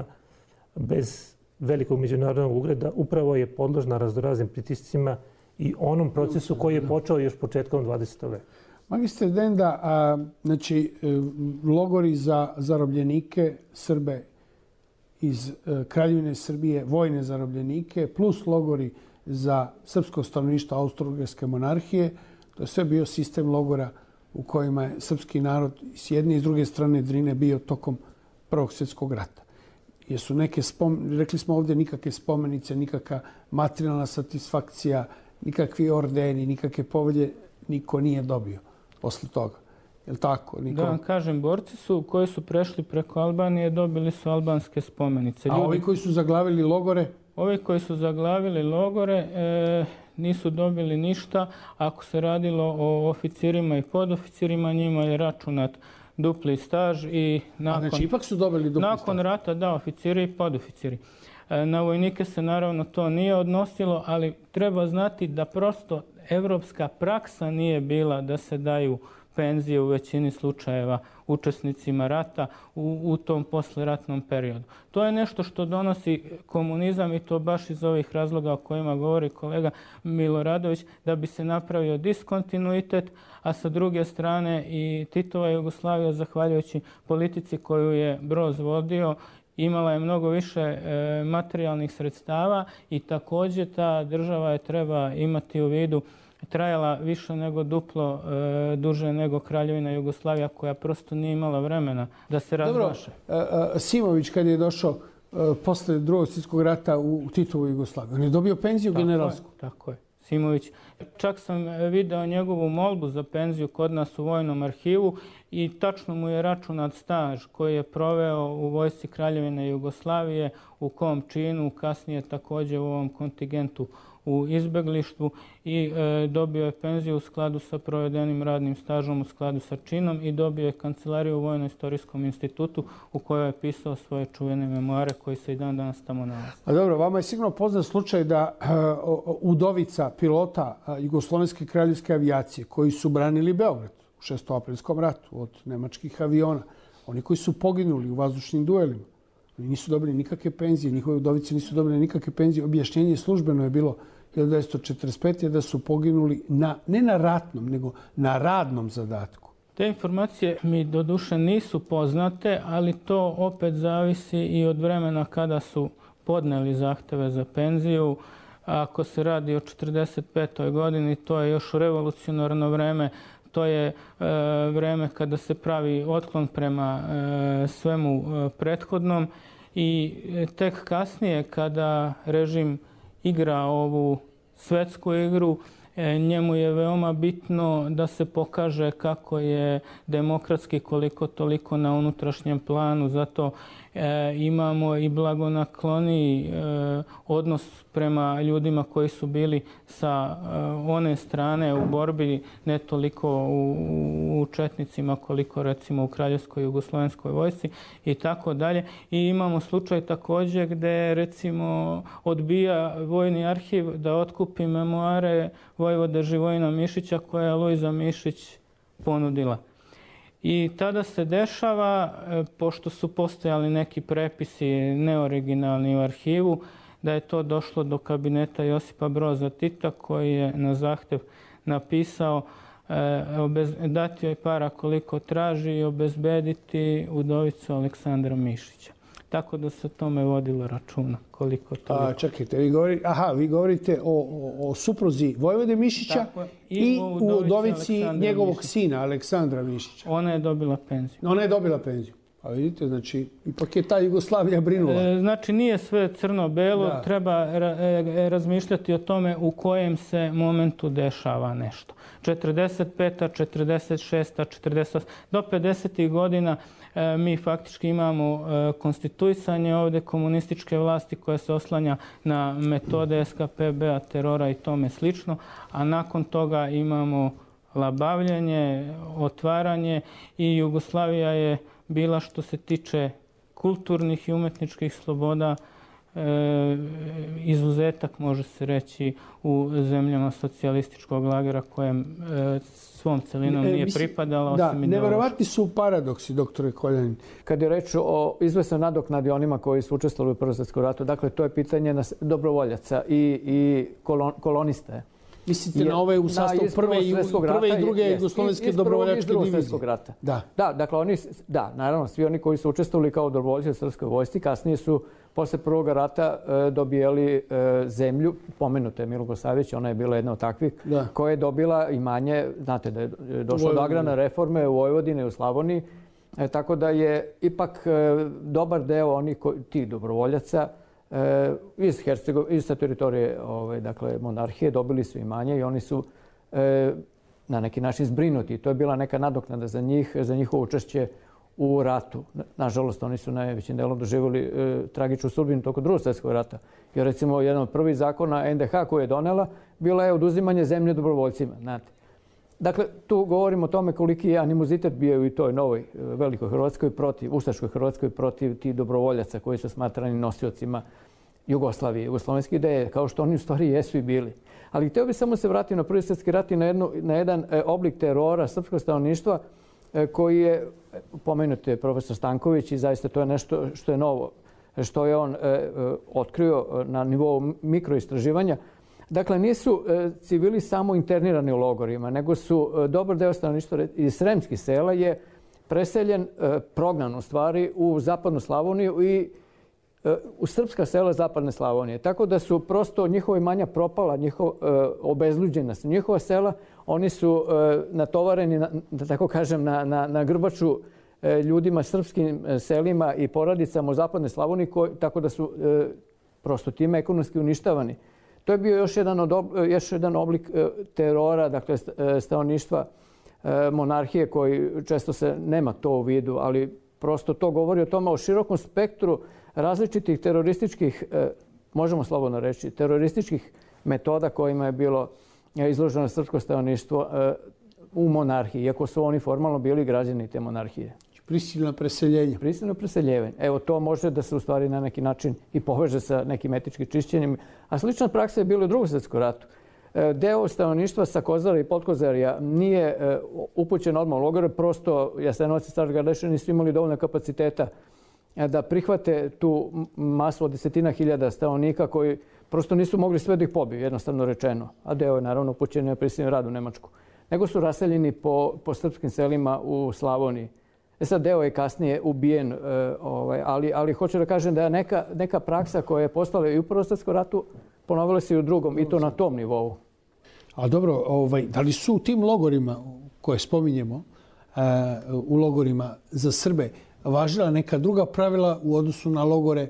bez velikog međunarodnog ugleda, upravo je podložna raznoraznim pritiscima i onom procesu koji je počeo još početkom dvadesetog veka. Magistre Denda, a, znači, logori za zarobljenike, Srbe iz Kraljevine Srbije, vojne zarobljenike, plus logori za srpsko stanovništvo Austro-Ugarske monarhije. To je sve bio sistem logora u kojima je srpski narod s jedne i s druge strane Drine bio tokom Prvog svjetskog rata. Jesu neke, spom... rekli smo ovdje, nikakve spomenice, nikakva materijalna satisfakcija, nikakvi ordeni, nikakve povelje, niko nije dobio posle toga. Je li tako? Niko... Da vam kažem, borci su koji su prešli preko Albanije dobili su albanske spomenice. Ljudi... A ovi koji su zaglavili logore? Ovi koji su zaglavili logore e, nisu dobili ništa. Ako se radilo o oficirima i podoficirima, njima je računat dupli staž i nakon... Znači, ipak su dobili dupli nakon staž? rata, da, oficiri i podoficiri. E, na vojnike se naravno to nije odnosilo, ali treba znati da prosto evropska praksa nije bila da se daju penzije u većini slučajeva učesnicima rata u, u tom posleratnom periodu. To je nešto što donosi komunizam i to baš iz ovih razloga o kojima govori kolega Miloradović, da bi se napravio diskontinuitet, a sa druge strane i Titova Jugoslavija, zahvaljujući politici koju je Broz vodio, imala je mnogo više e, materijalnih sredstava i također ta država je treba imati u vidu trajala više nego duplo e, duže nego Kraljevina Jugoslavija koja prosto nije imala vremena da se razglaše. Dobro, e, Simović kad je došao e, posle drugog svjetskog rata u, u Titovu Jugoslaviju, on je dobio penziju tako generalsku. Je, tako je. Simović. Čak sam video njegovu molbu za penziju kod nas u Vojnom arhivu i tačno mu je računat staž koji je proveo u vojsci Kraljevine Jugoslavije, u kom činu, kasnije također u ovom kontingentu u izbeglištvu i e, dobio je penziju u skladu sa provedenim radnim stažom, u skladu sa činom i dobio je kancelariju u Vojno-istorijskom institutu u kojoj je pisao svoje čuvene memoare koji se i dan danas tamo nalaze. A dobro, vama je sigurno poznat slučaj da uh, udovica pilota uh, Jugoslovenske kraljevske avijacije koji su branili Beograd u šestoaprilskom ratu od nemačkih aviona, oni koji su poginuli u vazdušnim duelima, oni nisu dobili nikakve penzije, njihove udovice nisu dobili nikakve penzije. Objašnjenje službeno je bilo hiljadu devetsto četrdeset pete. da su poginuli na, ne na ratnom, nego na radnom zadatku. Te informacije mi doduše nisu poznate, ali to opet zavisi i od vremena kada su podneli zahteve za penziju. Ako se radi o četrdeset petoj godini, to je još revolucionarno vreme. To je e, vreme kada se pravi otklon prema e, svemu e, prethodnom i tek kasnije kada režim igra ovu svetsku igru, e, njemu je veoma bitno da se pokaže kako je demokratski koliko toliko na unutrašnjem planu. Zato e, imamo i blagonakloniji e, odnos prema ljudima koji su bili sa e, one strane u borbi, ne toliko u, u četnicima koliko recimo u Kraljevskoj Jugoslovenskoj vojsci i tako dalje. I imamo slučaj također gde recimo odbija Vojni arhiv da otkupi memoare vojvode Živojina Mišića koje je Lujza Mišić ponudila. I tada se dešava, pošto su postojali neki prepisi neoriginalni u arhivu, da je to došlo do kabineta Josipa Broza Tita koji je na zahtev napisao dati joj para koliko traži i obezbediti udovicu Aleksandra Mišića. Tako da se o tome vodilo računa koliko to... A, čekajte, vi govorite, aha, vi govorite o, o, o supruzi Vojvode Mišića i, i u udovici njegovog Mišića. Sina, Aleksandra Mišića. Ona je dobila penziju. Ona je dobila penziju. A vidite, znači, ipak je ta Jugoslavija brinula. E, znači, nije sve crno-belo, treba ra razmišljati o tome u kojem se momentu dešava nešto. četrdeset peta, četrdeset šesta, četrdeset osma do pedesetih godina e, mi faktički imamo e, konstituisanje ovde komunističke vlasti koja se oslanja na metode S K P B-a, terora i tome slično, a nakon toga imamo labavljanje, otvaranje i Jugoslavija je bila što se tiče kulturnih i umetničkih sloboda e, izuzetak, može se reći, u zemljama socijalističkog lagera kojem e, svom celinom nije pripadala. Da, neverovatni su paradoksi, doktore Koljanin. Kad je reč o izvesnoj nadoknadi onima koji su učestvovali u Prvom svjetskom ratu, dakle, to je pitanje dobrovoljaca i, i kolon, koloniste. Mislite je, na ove u sastavu prve i, prve i druge jugoslovenske dobrovoljačke divizije? Rata. Da. Da, dakle, oni, da, naravno, svi oni koji su učestvovali kao dobrovoljci u srpskoj vojsci, kasnije su posle Prvog rata e, dobijali e, zemlju, pomenuta je Milko Savić, ona je bila jedna od takvih, da. Koja je dobila imanje, znate da je došlo do agrarne reforme u Vojvodini i u Slavoniji, e, tako da je ipak e, dobar deo onih tih dobrovoljaca iz Hercego, iz sa teritorije ovaj, dakle, monarhije dobili su imanje i oni su e, na neki način zbrinuti. To je bila neka nadoknada za njih, za njihovo učešće u ratu. Nažalost, oni su najvećim delom doživjeli e, tragičnu sudbinu tokom Drugog svjetskog rata. Jer recimo jedan od prvih zakona N D H koju je donela bila je oduzimanje zemlje dobrovoljcima. Znate. Dakle, tu govorimo o tome koliki je animozitet bio i toj novoj velikoj Hrvatskoj protiv, ustaškoj Hrvatskoj protiv tih dobrovoljaca koji su smatrani nosiocima Jugoslavije, jugoslovenske ideje, kao što oni u stvari jesu i bili. Ali htio bih samo se vratiti na Prvi svjetski rat i na, jednu, na jedan e, oblik terora srpskog stanovništva e, koji je, pomenut je profesor Stanković i zaista to je nešto što je novo, što je on e, e, otkrio na nivou mikroistraživanja. Dakle, nisu e, civili samo internirani u logorima, nego su e, dobar deo stanovništva iz sremskih sela je preseljen, e, prognan u stvari, u zapadnu Slavoniju i e, u srpska sela zapadne Slavonije. Tako da su prosto njihova imanja propala, njihov, e, obezluđena su njihova sela. Oni su e, natovareni, na, da tako kažem, na, na, na grbaču e, ljudima, srpskim selima i porodicama u zapadne Slavoniji, koji, tako da su e, prosto time ekonomski uništavani. To je bio još jedan, od, još jedan oblik terora, dakle stanovništva monarhije koji često se nema to u vidu, ali prosto to govori o tome o širokom spektru različitih terorističkih, možemo slobodno reći, terorističkih metoda kojima je bilo izloženo srpsko stanovništvo u monarhiji, iako su oni formalno bili građani te monarhije. Prisilno preseljenje. Prisilno preseljevanje. Evo, to može da se u stvari na neki način i poveže sa nekim etičkim čišćenjem. A slična praksa je bila u Drugom svjetskom ratu. Deo stanovništva sa Kozara i Podkozarja nije upućen odmah u logore, prosto Jasenovac i Stara Gardeša nisu imali dovoljno kapaciteta da prihvate tu masu od desetina hiljada stanovnika koji prosto nisu mogli sve da ih pobiju, jednostavno rečeno. A deo je naravno upućen na prisilni rad u Nemačku. Nego su raseljeni po, po srpskim selima u Slavoniji. E sad, deo je kasnije ubijen, e, ovaj, ali, ali hoću da kažem da je neka, neka praksa koja je postala i u Prvom svjetskom ratu ponovila se i u drugom, i to na tom nivou. A dobro, ovaj, da li su u tim logorima koje spominjemo, e, u logorima za Srbe, važila neka druga pravila u odnosu na logore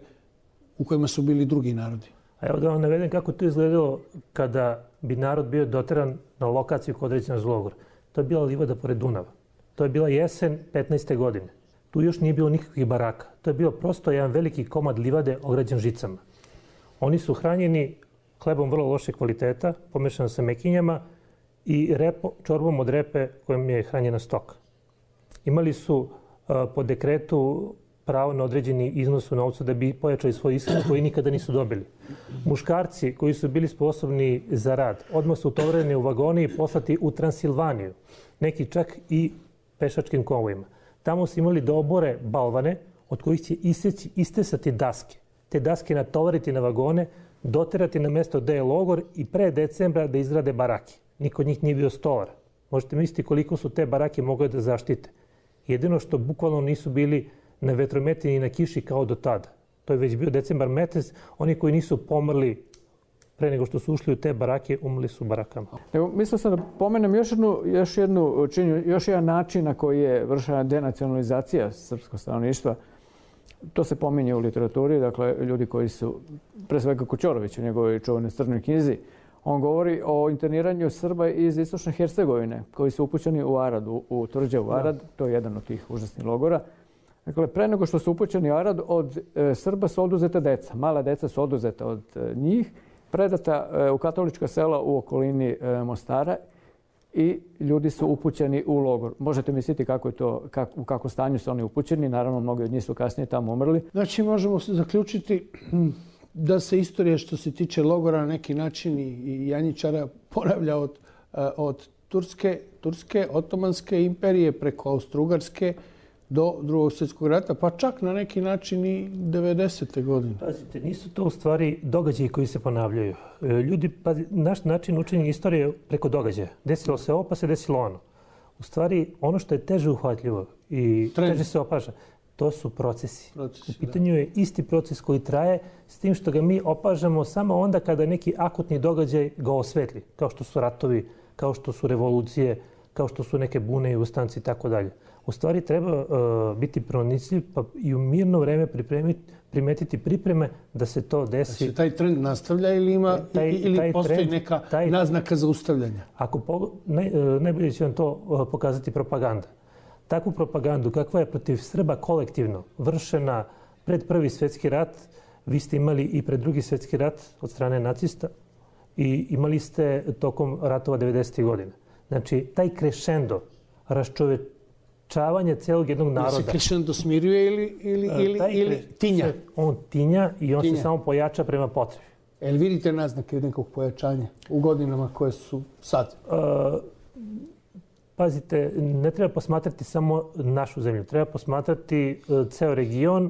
u kojima su bili drugi narodi? A evo da vam navedem kako to izgledalo kada bi narod bio doteran na lokaciju kod određenog logora. To je bila livada pored Dunava. To je bila jesen petnaeste godine. Tu još nije bilo nikakvih baraka. To je bio prosto jedan veliki komad livade ograđen žicama. Oni su hranjeni hlebom vrlo loše kvaliteta, pomešano sa mekinjama i repo, čorbom od repe kojom je hranjena stoka. Imali su uh, po dekretu pravo na određeni iznos u novcu da bi pojačali svoj ishod koji nikada nisu dobili. Muškarci koji su bili sposobni za rad odmah su utovareni u vagoni i poslati u Transilvaniju, neki čak i pešačkim konvojima. Tamo su imali da obore balvane od kojih će iseći, istesati daske. Te daske natovariti na vagone, doterati na mesto gde je logor i pre decembra da izrade barake. Niko od njih nije bio stolar. Možete misliti koliko su te barake mogle da zaštite. Jedino što bukvalno nisu bili na vetrometini i na kiši kao do tada. To je već bio decembar mesec. Oni koji nisu pomrli pre nego što su ušli u te barake, umrli su u barakama. Evo, mislio sam da pomenem još jednu, još jednu činju, još jedan način na koji je vršena denacionalizacija srpskog stanovništva. To se pominje u literaturi, dakle, ljudi koji su, pre svega Koćorović u njegovoj čuvenoj Crnoj knjizi, on govori o interniranju Srba iz istočne Hercegovine, koji su upućeni u Arad, u, u Tvrđavu Arad, to je jedan od tih užasnih logora. Dakle, pre nego što su upućeni u Arad, od e, Srba su oduzeta deca. Mala deca su oduzeta od e, njih, predata e, u katolička sela u okolini e, Mostara i ljudi su upućeni u logor. Možete misliti kako je to, kak, u kako stanju su oni upućeni. Naravno, mnogi od njih su kasnije tamo umrli. Znači, možemo zaključiti da se istorija što se tiče logora na neki način i Janjičara ponavlja od, od Turske, Turske, Otomanske imperije preko Austro-Ugarske do Drugog svjetskog rata, pa čak na neki način i devedesete godine. Pazite, nisu to u stvari događaji koji se ponavljaju. Ljudi, pazi, naš način učenja istorije je preko događaja. Desilo se ovo, pa se desilo ono. U stvari, ono što je teže uhvatljivo i Trend. teže se opaža, to su procesi. procesi u pitanju da. je isti proces koji traje, s tim što ga mi opažamo samo onda kada neki akutni događaj ga osvetli, kao što su ratovi, kao što su revolucije, kao što su neke bune i ustanci i tako dalje. U stvari treba uh, biti pronicljiv pa i u mirno vreme primetiti pripreme da se to desi. Da se taj trend nastavlja ili, ima, taj, ili taj postoji trend, neka taj, naznaka zaustavljanja? Ako naj, uh, najbolje će vam to uh, pokazati propaganda. Takvu propagandu kakva je protiv Srba kolektivno vršena pred Prvi svjetski rat, vi ste imali i pred Drugi svjetski rat od strane nacista i imali ste tokom ratova devedesetih godina. Znači, taj krešendo raščovečavanje celog jednog naroda. Da se krešendo smiruje ili, ili, ili, ili tinja? On tinja i on tinja. se samo pojača prema potrebi. Jel vidite naznake nekog pojačanja u godinama koje su sad? Uh, Pazite, ne treba posmatrati samo našu zemlju. Treba posmatrati ceo region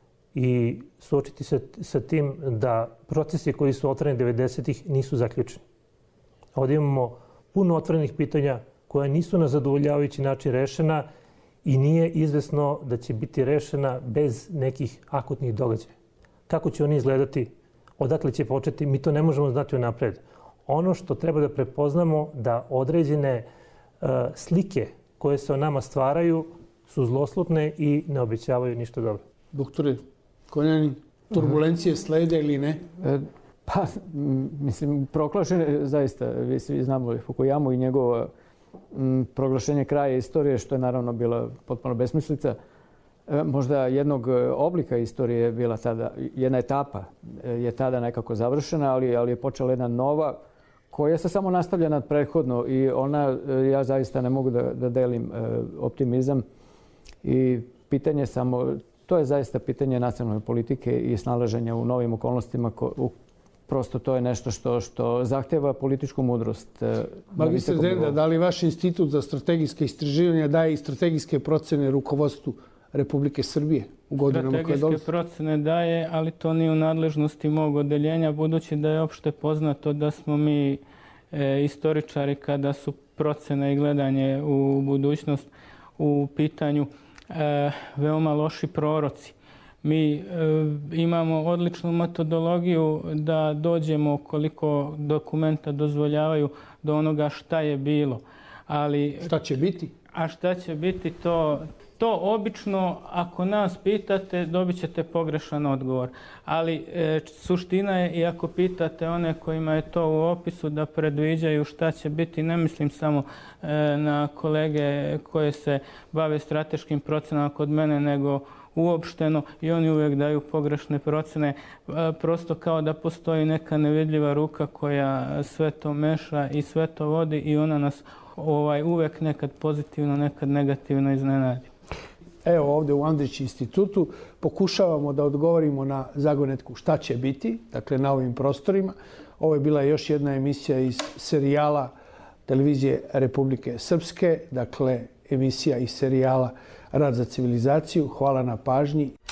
i suočiti se sa tim da procesi koji su otvoreni devedesetih nisu zaključeni. Ovdje imamo puno otvorenih pitanja koja nisu na zadovoljavajući način rešena i nije izvesno da će biti rešena bez nekih akutnih događaja. Kako će oni izgledati? Odakle će početi? Mi to ne možemo znati unapred. Ono što treba da prepoznamo da određene slike koje se o nama stvaraju su zloslutne i ne obećavaju ništa dobro. Doktore Konjanin, turbulencije slede ili ne? E, pa, mislim, proglašenje, zaista, vi svi znamo Fukuyamu i njegovo m, proglašenje kraja istorije, što je naravno bila potpuno besmislica. E, možda jednog oblika istorije je bila tada, jedna etapa je tada nekako završena, ali, ali je počela jedna nova, koja se samo nastavlja nad prethodno i ona, ja zaista ne mogu da, da delim e, optimizam i pitanje samo, to je zaista pitanje nacionalne politike i snalaženja u novim okolnostima. Ko, u, prosto to je nešto što, što zahteva političku mudrost. E, Magistar Zenda, da li vaš institut za strategijske istraživanja daje i strategijske procene rukovodstvu Republike Srbije u godinama koje dolaze? Strategijske procene daje, ali to nije u nadležnosti mog odeljenja, budući da je opšte poznato da smo mi e, istoričari kada su procene i gledanje u budućnost u pitanju e, veoma loši proroci. Mi e, imamo odličnu metodologiju da dođemo koliko dokumenta dozvoljavaju do onoga šta je bilo. Ali, šta će biti? A šta će biti to... To obično, ako nas pitate, dobit ćete pogrešan odgovor. Ali e, suština je, i ako pitate one kojima je to u opisu, da predviđaju šta će biti, ne mislim samo e, na kolege koje se bave strateškim procenama kod mene, nego uopšteno, i oni uvijek daju pogrešne procene, e, prosto kao da postoji neka nevidljiva ruka koja sve to meša i sve to vodi i ona nas ovaj, uvijek nekad pozitivno, nekad negativno iznenadi. Evo ovde u Andrić institutu pokušavamo da odgovorimo na zagonetku šta će biti, dakle na ovim prostorima. Ovo je bila još jedna emisija iz serijala televizije Republike Srpske, dakle emisija iz serijala Rat za civilizaciju. Hvala na pažnji.